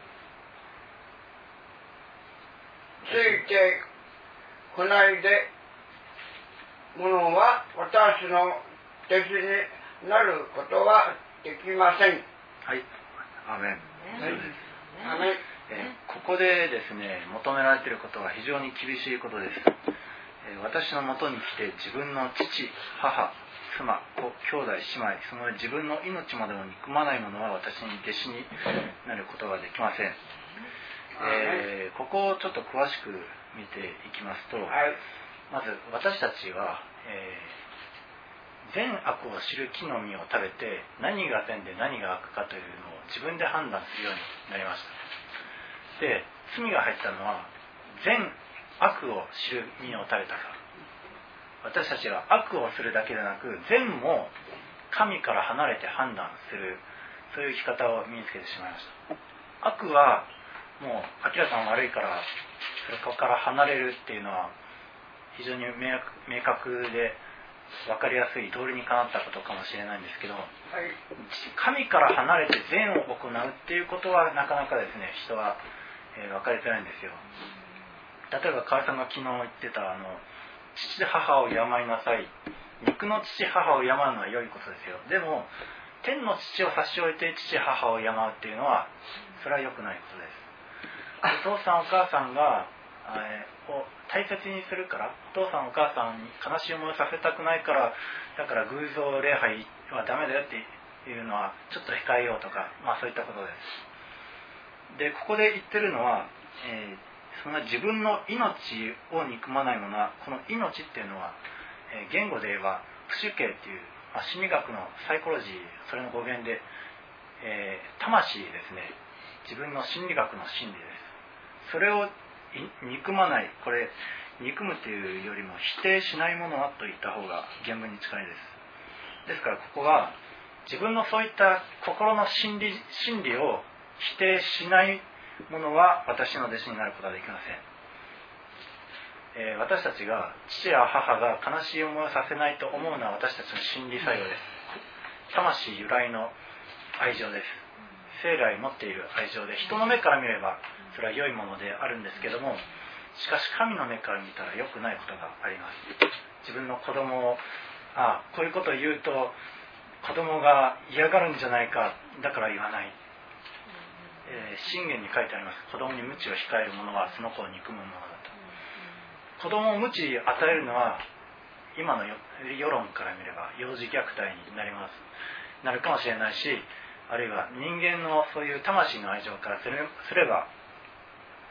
ついてこないでものは私の弟子になることはできません。 はい、アメン。 はい、アメン。 えー、ここでですね、求められていることは非常に厳しいことです。えー、私のもとに来て自分の父、母、妻、子、兄弟、姉妹、その自分の命までも憎まない者は私に弟子になることができません。えー、ここをちょっと詳しく見ていきますと、はい、まず私たちは、えー、善悪を知る木の実を食べて何が善で何が悪かというのを自分で判断するようになりました。で、罪が入ったのは善悪を知る実を食べたから。私たちは悪をするだけでなく善も神から離れて判断する、そういう生き方を身につけてしまいました。悪はもう明らかに悪いからそこから離れるっていうのは非常に明確で分かりやすい道理にかなったことかもしれないんですけど、はい、神から離れて善を行うっていうことはなかなかですね、人は、えー、分かりづらいんですよ。例えば川合さんが昨日言ってたあの父母を敬いなさい、肉の父母を敬うのは良いことですよ。でも天の父を差し置いて父母を敬うっていうのはそれは良くないことです。お父さんお母さんが、えー、を大切にするから、お父さんお母さんに悲しい思いをさせたくないから、だから偶像礼拝はダメだよっていうのはちょっと控えようとか、まあそういったことです。で、ここで言ってるのは、えー、そんな自分の命を憎まないものは、この命っていうのは、えー、言語で言えば不主形っていう、まあ、心理学のサイコロジー、それの語源で、えー、魂ですね。自分の心理学の真理です。それを憎まない、これ憎むというよりも否定しないものはと言った方が原文に近いです。ですからここは自分のそういった心の真理、真理を否定しないものは私の弟子になることはできません。えー、私たちが父や母が悲しい思いをさせないと思うのは私たちの心理作用です。魂由来の愛情です。生来持っている愛情で、人の目から見ればそれは良いものであるんですけども、しかし神の目から見たら良くないことがあります。自分の子供を、ああこういうことを言うと子供が嫌がるんじゃないか、だから言わない、えー、箴言に書いてあります。子供に鞭を控える者はその子を憎むものだと。子供を鞭与えるのは今の世論から見れば幼児虐待になりますなるかもしれないし、あるいは人間のそういう魂の愛情からすれば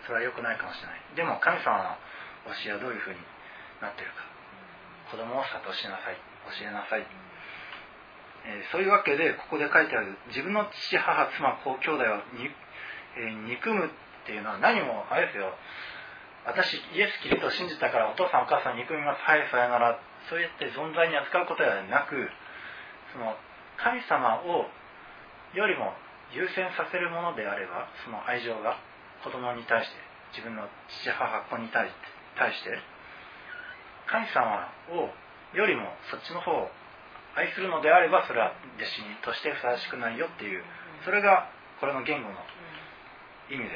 それは良くないかもしれない。でも神様の教えはどういうふうになっているか、子供を諭しなさい、教えなさい、えー、そういうわけでここで書いてある自分の父母妻子兄弟をに、えー、憎むっていうのは何もあれですよ、私イエス・キリストを信じたからお父さんお母さん憎みます、はいさよなら、そうやって存在に扱うことではなく、その神様をよりも優先させるものであれば、その愛情が子供に対して、自分の父母子に対して対して神様をよりもそっちの方を愛するのであれば、それは弟子にとしてふさわしくないよっていう、それがこれの言語の意味です。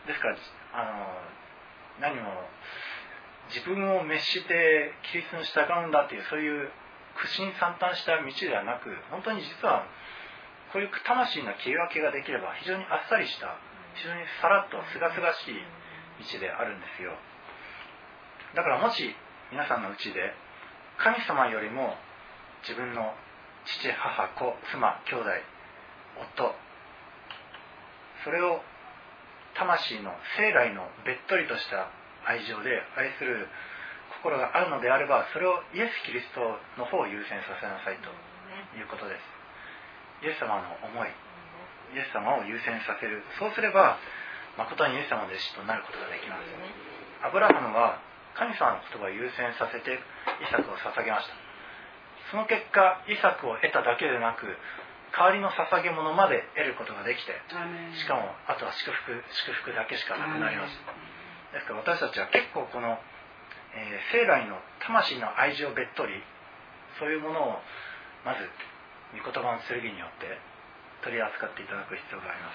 ですからあの何も自分を滅してキリストに従うんだっていう、そういう苦心惨憺した道ではなく、本当に実はこういう魂の切り分けができれば非常にあっさりした、非常にさらっとすがすがしい道であるんですよ。だからもし皆さんのうちで神様よりも自分の父母子妻兄弟夫、それを魂の生来のべっとりとした愛情で愛する心があるのであれば、それをイエス・キリストの方を優先させなさいということです。イエス様の思い、イエス様を優先させる。そうすれば誠にイエス様の弟子となることができます。アブラハムは神様の言葉を優先させてイサクを捧げました。その結果イサクを得ただけでなく、代わりの捧げ物まで得ることができて、しかもあとは祝福祝福だけしかなくなりました。ですから私たちは結構この、えー、生来の魂の愛情べっとり、そういうものをまず御言葉の剣によって取り扱っていただく必要があります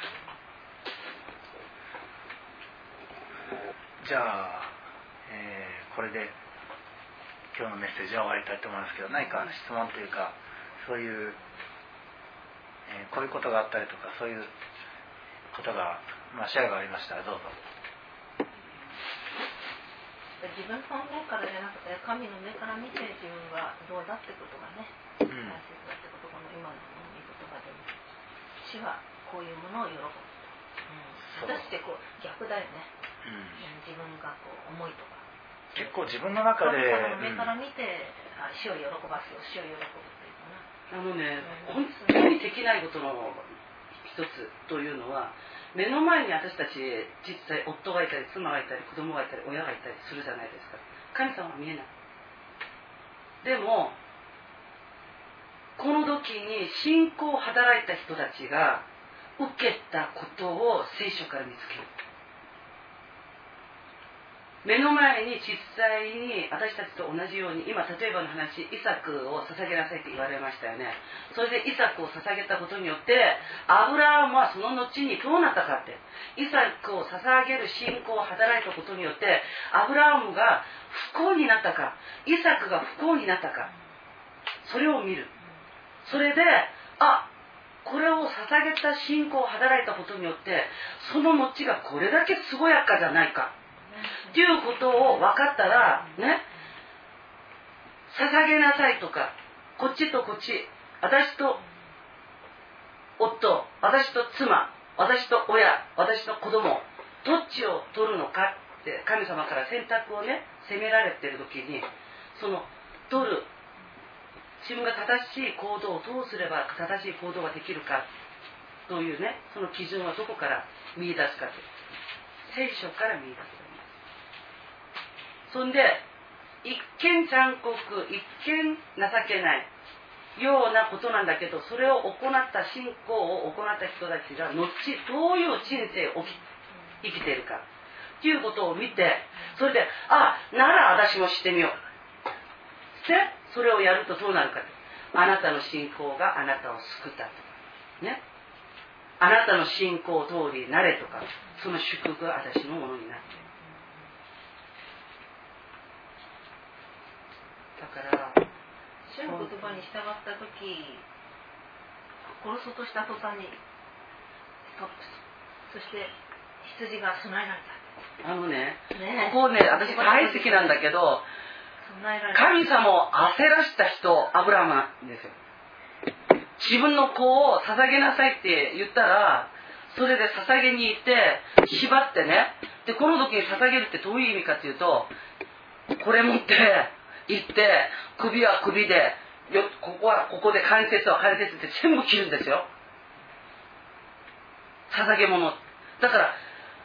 。じゃあ、えー、これで今日のメッセージは終わりたいと思いますけど、何か質問というか、そういう、えー、こういうことがあったりとか、そういうことが、まあ、シェアがありましたらどうぞ。 自分の目からじゃなくて神の目から見て自分はどうだってことがね、大切だってこと、この今の言葉でも主はこういうものを喜ぶと、うん、果たしてこう逆だよね、うん、自分がこう思いとか結構自分の中で神の目から見て、うん、主を喜ばすよ、主を喜ぶというかな。あのね、本当にできないことの一つというのは、目の前に私たち実際夫がいたり妻がいたり子供がいたり親がいたりするじゃないですか。神様は見えない。でもこの時に信仰を働いた人たちが受けたことを聖書から見つける。目の前に実際に私たちと同じように、今例えばの話、イサクを捧げなさいって言われましたよね。それでイサクを捧げたことによってアブラハムはその後にどうなったかって、イサクを捧げる信仰を働いたことによってアブラハムが不幸になったか、イサクが不幸になったか、それを見る。それで、あ、これを捧げた信仰を働いたことによってその後がこれだけ健やかじゃないかっていうことを分かったらね、捧げなさいとか、こっちとこっち、私と夫、私と妻、私と親、私と子供、どっちを取るのかって神様から選択をね責められてる時に、その取る、自分が正しい行動をどうすれば正しい行動ができるかというね、その基準はどこから見出すかって、聖書から見出す。そんで一見残酷、一見情けないようなことなんだけど、それを行った信仰を行った人たちが後どういう人生を生きているかっていうことを見て、それで、あ、なら私もしてみようで、それをやるとどうなるかって、あなたの信仰があなたを救ったとかね、あなたの信仰通りになれとか、その祝福が私のものになって、だから主の言葉に従ったとき、殺そうとした途端にストップ、そして羊が備えられた。 あのね、 ね、 ここね、私大好きなんだけど、神様を焦らした人、アブラハムなんですよ。自分の子を捧げなさいって言ったら、 それで捧げに行って縛ってね、でこの時に捧げるってどういう意味かっていうと、これ持って行って首は首でよ、ここはここで関節は関節って全部切るんですよ、捧げ物だから。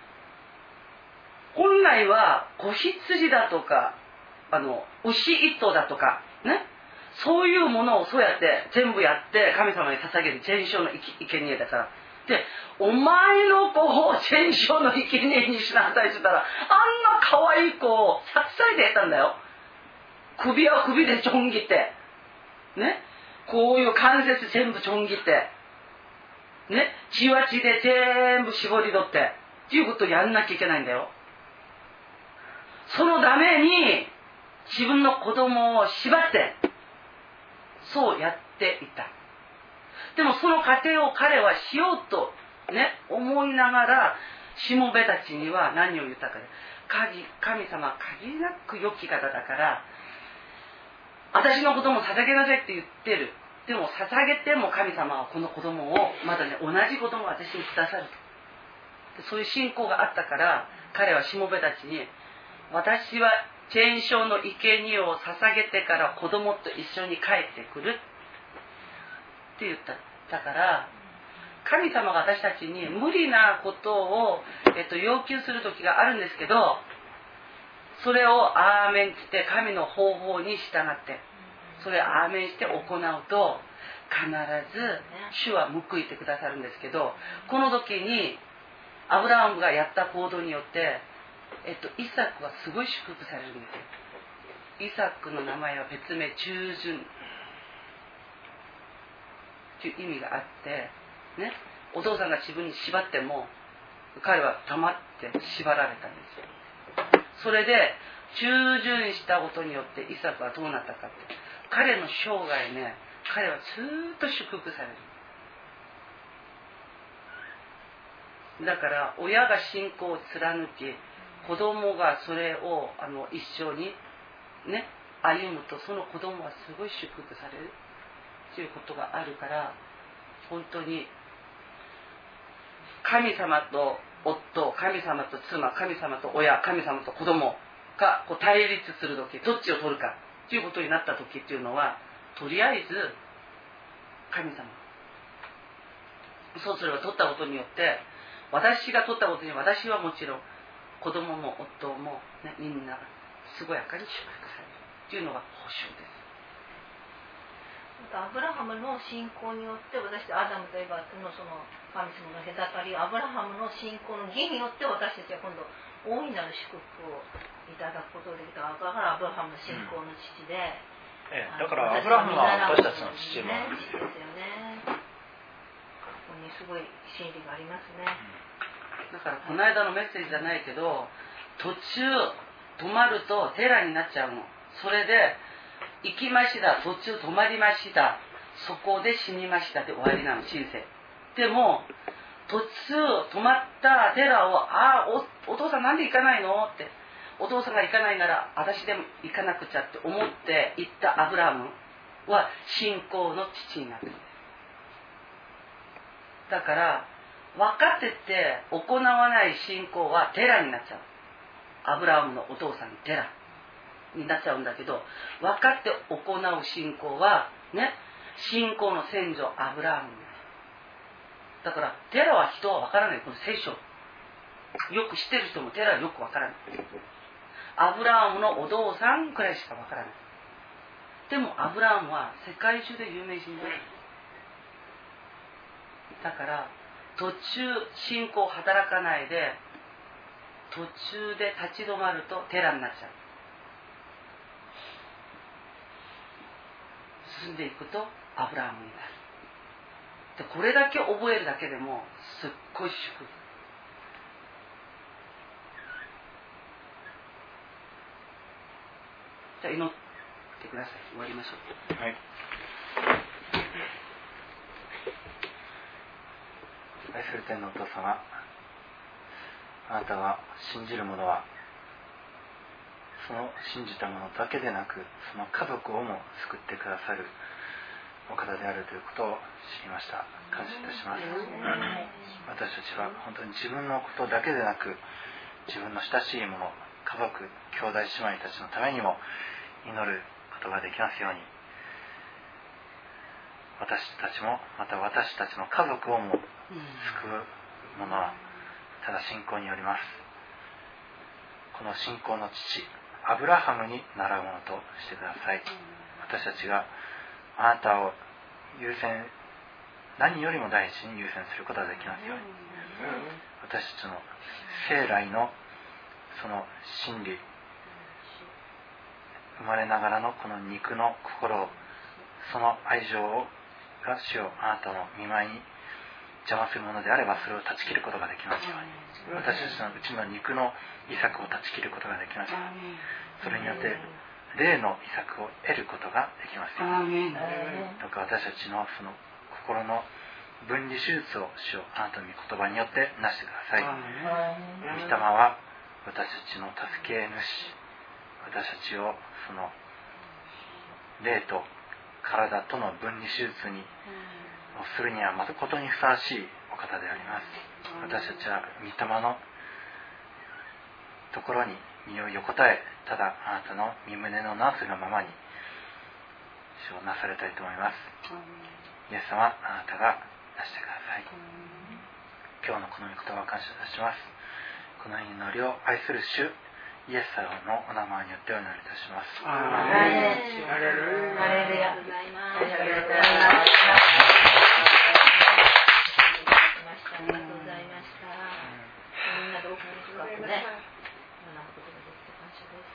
本来は子羊だとかあの牛一頭だとかね、そういうものをそうやって全部やって神様に捧げる全焼の生贄だから。で、お前の子を全焼の生贄にしなさいって言ったら、あんな可愛い子をひゃくさいで得たんだよ。首は首でちょん切ってね、こういう関節全部ちょん切ってね、血は血で全部絞り取ってっていうことをやんなきゃいけないんだよ。そのために自分の子供を縛ってそうやっていた。でもその過程を彼はしようとね思いながら、しもべたちには何を言ったかで、神様は限りなく良き方だから私の子供を捧げなさいって言ってる。でも捧げても神様はこの子供をまだね同じ子供を私にくださると。そういう信仰があったから、彼はしもべたちに、私は全焼の生贄を捧げてから子供と一緒に帰ってくるって言った。だから神様が私たちに無理なことを、えっと、要求する時があるんですけど、それをアーメンって神の方法に従ってそれをアーメンして行うと必ず主は報いてくださるんですけど、この時にアブラハムがやった行動によって、えっと、イサクはすごい祝福されるんですよ。イサクの名前は別名従順という意味があってね、お父さんが自分に縛っても彼は黙って縛られたんですよ。それで従順したことによってイサクはどうなったかって、彼の生涯ね、彼はずっと祝福される。だから親が信仰を貫き、子供がそれをあの一緒にね歩むと、その子供はすごい祝福されるということがあるから、本当に神様と夫、神様と妻、神様と親、神様と子供がこう対立する時、どっちを取るかということになった時っていうのは、とりあえず神様、そうすれば取ったことによって、私が取ったことに私はもちろん子供も夫も、ね、みんな健やかに祝福されるというのが保証です。 アブラハムの信仰によって私アダムとエバのその神様の隔たり、アブラハムの信仰の義によって私たちは今度大いなる祝福をいただくことができた。だからアブラハムの信仰の父で、 うんええ、だからアブラハムは私たちの父も、 ね、父ですよね。ここにすごい真理がありますね。 だからこの間のメッセージじゃないけど、途中止まるとテラになっちゃうの。それで行きました、途中止まりました、そこで死にましたって終わりなの、人生。でも途中止まったテラを、ああ お, お父さんなんで行かないのって、お父さんが行かないなら私でも行かなくちゃって思って行ったアブラハムは信仰の父になるんです。だから分かってて行わない信仰はテラになっちゃう。アブラハムのお父さんテラになっちゃうんだけど、分かって行う信仰はね、信仰の先祖アブラハム。だからテラは人は分からない。この聖書よく知ってる人もテラはよく分からない。アブラハムのお父さんくらいしか分からない。でもアブラハムは世界中で有名人です。だから途中信仰働かないで途中で立ち止まるとテラになっちゃう。進んでいくとアブラハムになる。でこれだけ覚えるだけでもすっごい祝福。じゃあ祈ってください。終わりましょう。 はい。愛する天のお父様、あなたが信じる者はその信じた者だけでなく、その家族をも救ってくださるお方であるということを知りました。感謝いたします。私たちは本当に自分のことだけでなく、自分の親しい者、家族、兄弟姉妹たちのためにも祈ることができますように、私たちもまた私たちの家族をも救うものはただ信仰によります。この信仰の父アブラハムに倣うものとしてください。私たちがあなたを優先、何よりも第一に優先することができますように、私たちの生来のその真理、生まれながらのこの肉の心を、その愛情をが主をあなたの御前に邪魔するものであれば、それを断ち切ることができますように、私たちのうちの肉の遺作を断ち切ることができますように、それによって霊の遺作を得ることができますように、どうか私たちのその心の分離手術を主をあなたの御言葉によってなしてください。御霊は私たちの助け主、私たちをその霊と体との分離手術にするにはまたことにふさわしいお方であります。私たちは御霊のところに身を横たえ、ただあなたの御胸のなすがままに主をなされたいと思います。イエス様、あなたがなしてください。今日のこの御言葉を感謝いたします。この祈りを愛する主イエス様のお名前によってお祈りいたします。 アレルヤ。 ありがとうございます。ありがとうございました。みんなで多くの人がね、学ぶことができて感謝です。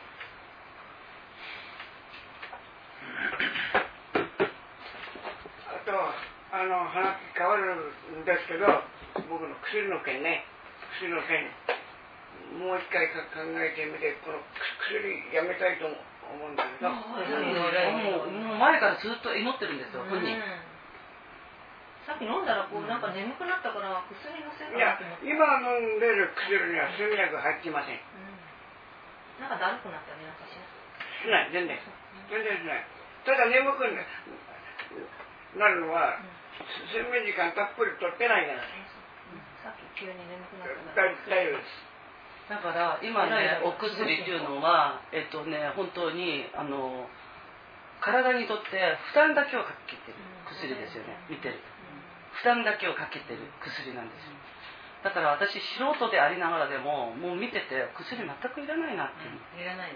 あと、あの話変わるんですけど、僕の薬の件ね、薬の件、もう一回考えてみて、この薬やめたいと思うんだけど、 もう前からずっと祈ってるんですよ、本人。 さっき飲んだらこうなんか眠くなったから薬のせいかいやなと思って。 今飲んでる薬には睡眠薬入っていません。 うん、なんかだるくなったりなんかししない、全然。全然しない。ただ眠くなるのは、睡眠時間たっぷりとってないからね。 さっき急に眠くなったから。 大丈夫です。 だから今ね、お薬っていうのは、えっとね、本当にあの体にとって負担だけをかけてる薬ですよね、見てる。負担だけをかけてる薬なんですよ。だから私素人でありながらでももう見てて薬全くいらないなって、 うん、いらないです。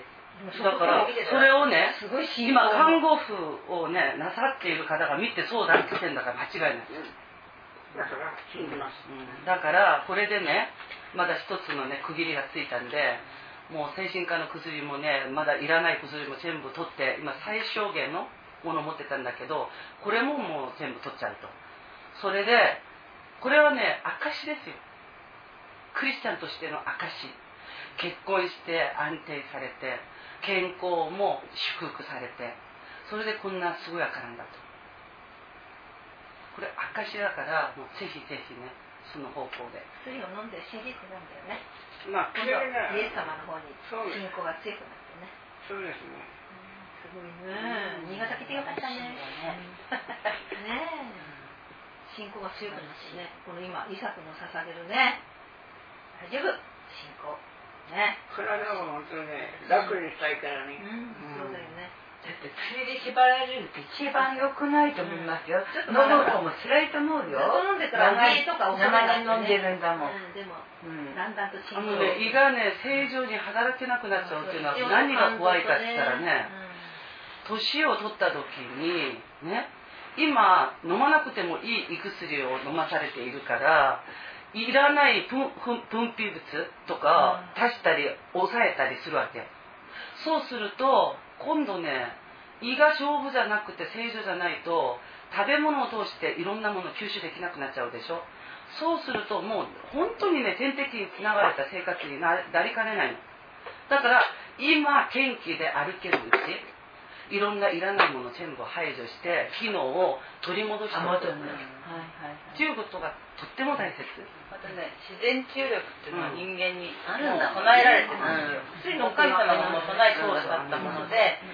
だからそれをね、今看護婦をねなさっている方が見てそうだって言ってんだから間違いない。 だから信じます。 うん、だからこれでねまだ一つのね区切りがついたんで、もう精神科の薬もねまだいらない薬も全部取って今最小限のものを持ってたんだけど、これももう全部取っちゃうと。それでこれはね証ですよ。クリスチャンとしての証。結婚して安定されて健康も祝福されて、それでこんな健やかなんだと。これ証だからもうぜひぜひねその方向で薬を飲んで信じてたんだよね。 まあ今度はイエス様の方に信仰が強くなってね。 そうですね。 すごいね。新潟来てよかったね。ねえ。信仰が強くなってね。この今イサクの捧げるね。大丈夫。信仰。ね。 これはでも本当にね楽にしたいからね。 うん。そうだよね。 だって薬で縛られるって一番良くないと思いますよ。うん、喉とも辛いと思うよ。 ずっと飲んでから胃とか生で飲んでるんだもん。 うん、でも、 うん、 だんだんと進あのね、胃がね正常に働けなくなっちゃうっていうのは何が怖いかって言ったらね、年を取った時にね、今飲まなくてもいい胃薬を飲まされているから、いらない分泌物とか足したり抑えたりするわけ。そうすると今度ね胃が丈夫じゃなくて正常じゃないと食べ物を通していろんなものを吸収できなくなっちゃうでしょ。そうするともう本当にね天敵につながれた生活になりかねないの。だから今元気で歩けるうちいろんないらないものを全部排除して機能を取り戻しておくっていうことがとっても大切。 またね、自然治癒力っていうのは人間にあるんだ。 備えられてるんですよ。 薬のお神様がもう備えてくださったもので、自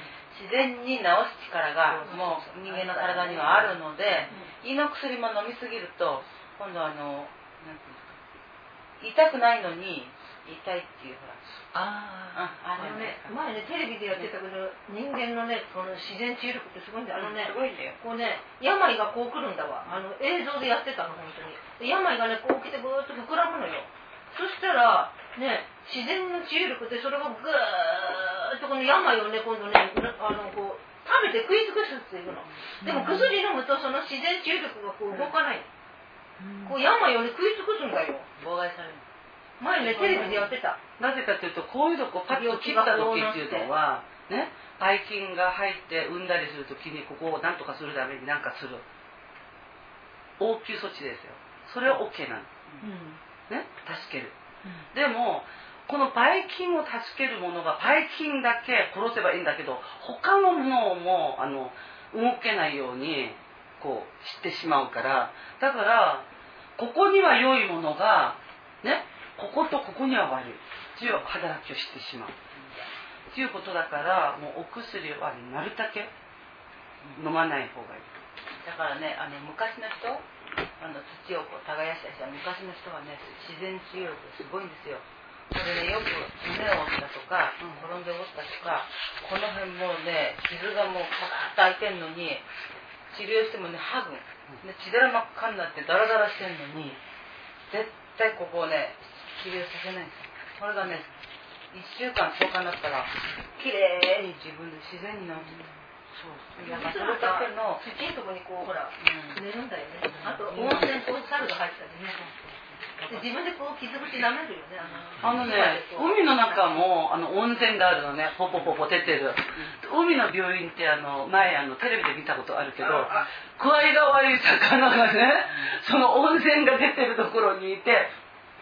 然に治す力がもう人間の体にはあるので、胃の薬も飲みすぎると今度あのなんていうんですか、痛くないのに痛いっていうほら、 ああ、あのね、前ねテレビでやってたけど、人間のねこの自然治癒力ってすごいんだよ。あのね、 すごいんだよ。 こうね病がこう来るんだわ。あの映像でやってたの本当に。病がねこう来てぐーっと膨らむのよ。そしたらね自然の治癒力ってそれがぐーっとこの病をね今度ねあのこう食べて食い尽くすっていうの。でも薬飲むとその自然治癒力がこう動かない。こう病をね食い尽くすんだよ。 妨害される。 前ねテレビでやってた。 なぜかというとこういうのこうパッと切った時っていうのはね、ばい菌が入って産んだりする時にここを何とかするために何かする応急措置ですよ。それは OK なの、うんね、助ける、うん、でもこのばい菌を助けるものがばい菌だけ殺せばいいんだけど他のものもあの動けないようにこうしてしまうから、だからここには良いものがね、こことここには悪いという働きをしてしまうということだから、もうお薬はなるだけ飲まない方がいい。だからね、あの昔の人、あの土をこう耕した人は昔の人はね、自然治癒力すごいんですよ。それで、ね、よく胸を折ったとか、うん、転んで折ったとか、この辺もうね傷がもうパカッと開いてんのに治療してもね歯ぐんで血だら真っ赤になってダラダラしてんのに絶対ここをね治療させないんですよ。これがねいっしゅうかんとおかになったらきれいに自分で自然に治る。そうだからそれだけの土のとこにこうほら、うん、寝るんだよね。あと温泉こう猿が入ったりね。で自分でこう傷口舐めるよね。 あのね海の中もあの温泉があるのね、ポポポポ出てる、うん、海の病院ってあの前あのテレビで見たことあるけど、具合が悪い魚がね、その温泉が出てるところにいて、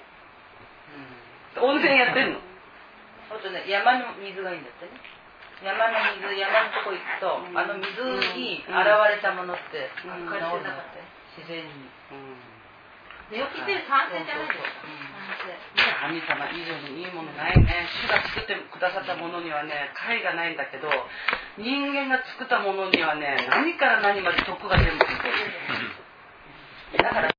うん、温泉やってんの。あとね山の水がいいんだってね。山の水、山のとこ行くと、うん、あの水に現れたものって、うん、治るんだって自然に。うん寝起きって賛成じゃないですか。 神様以上にいいものないね。主が作ってくださったものにはね、解がないんだけど、人間が作ったものにはね、何から何まで徳が全部ついてる。だから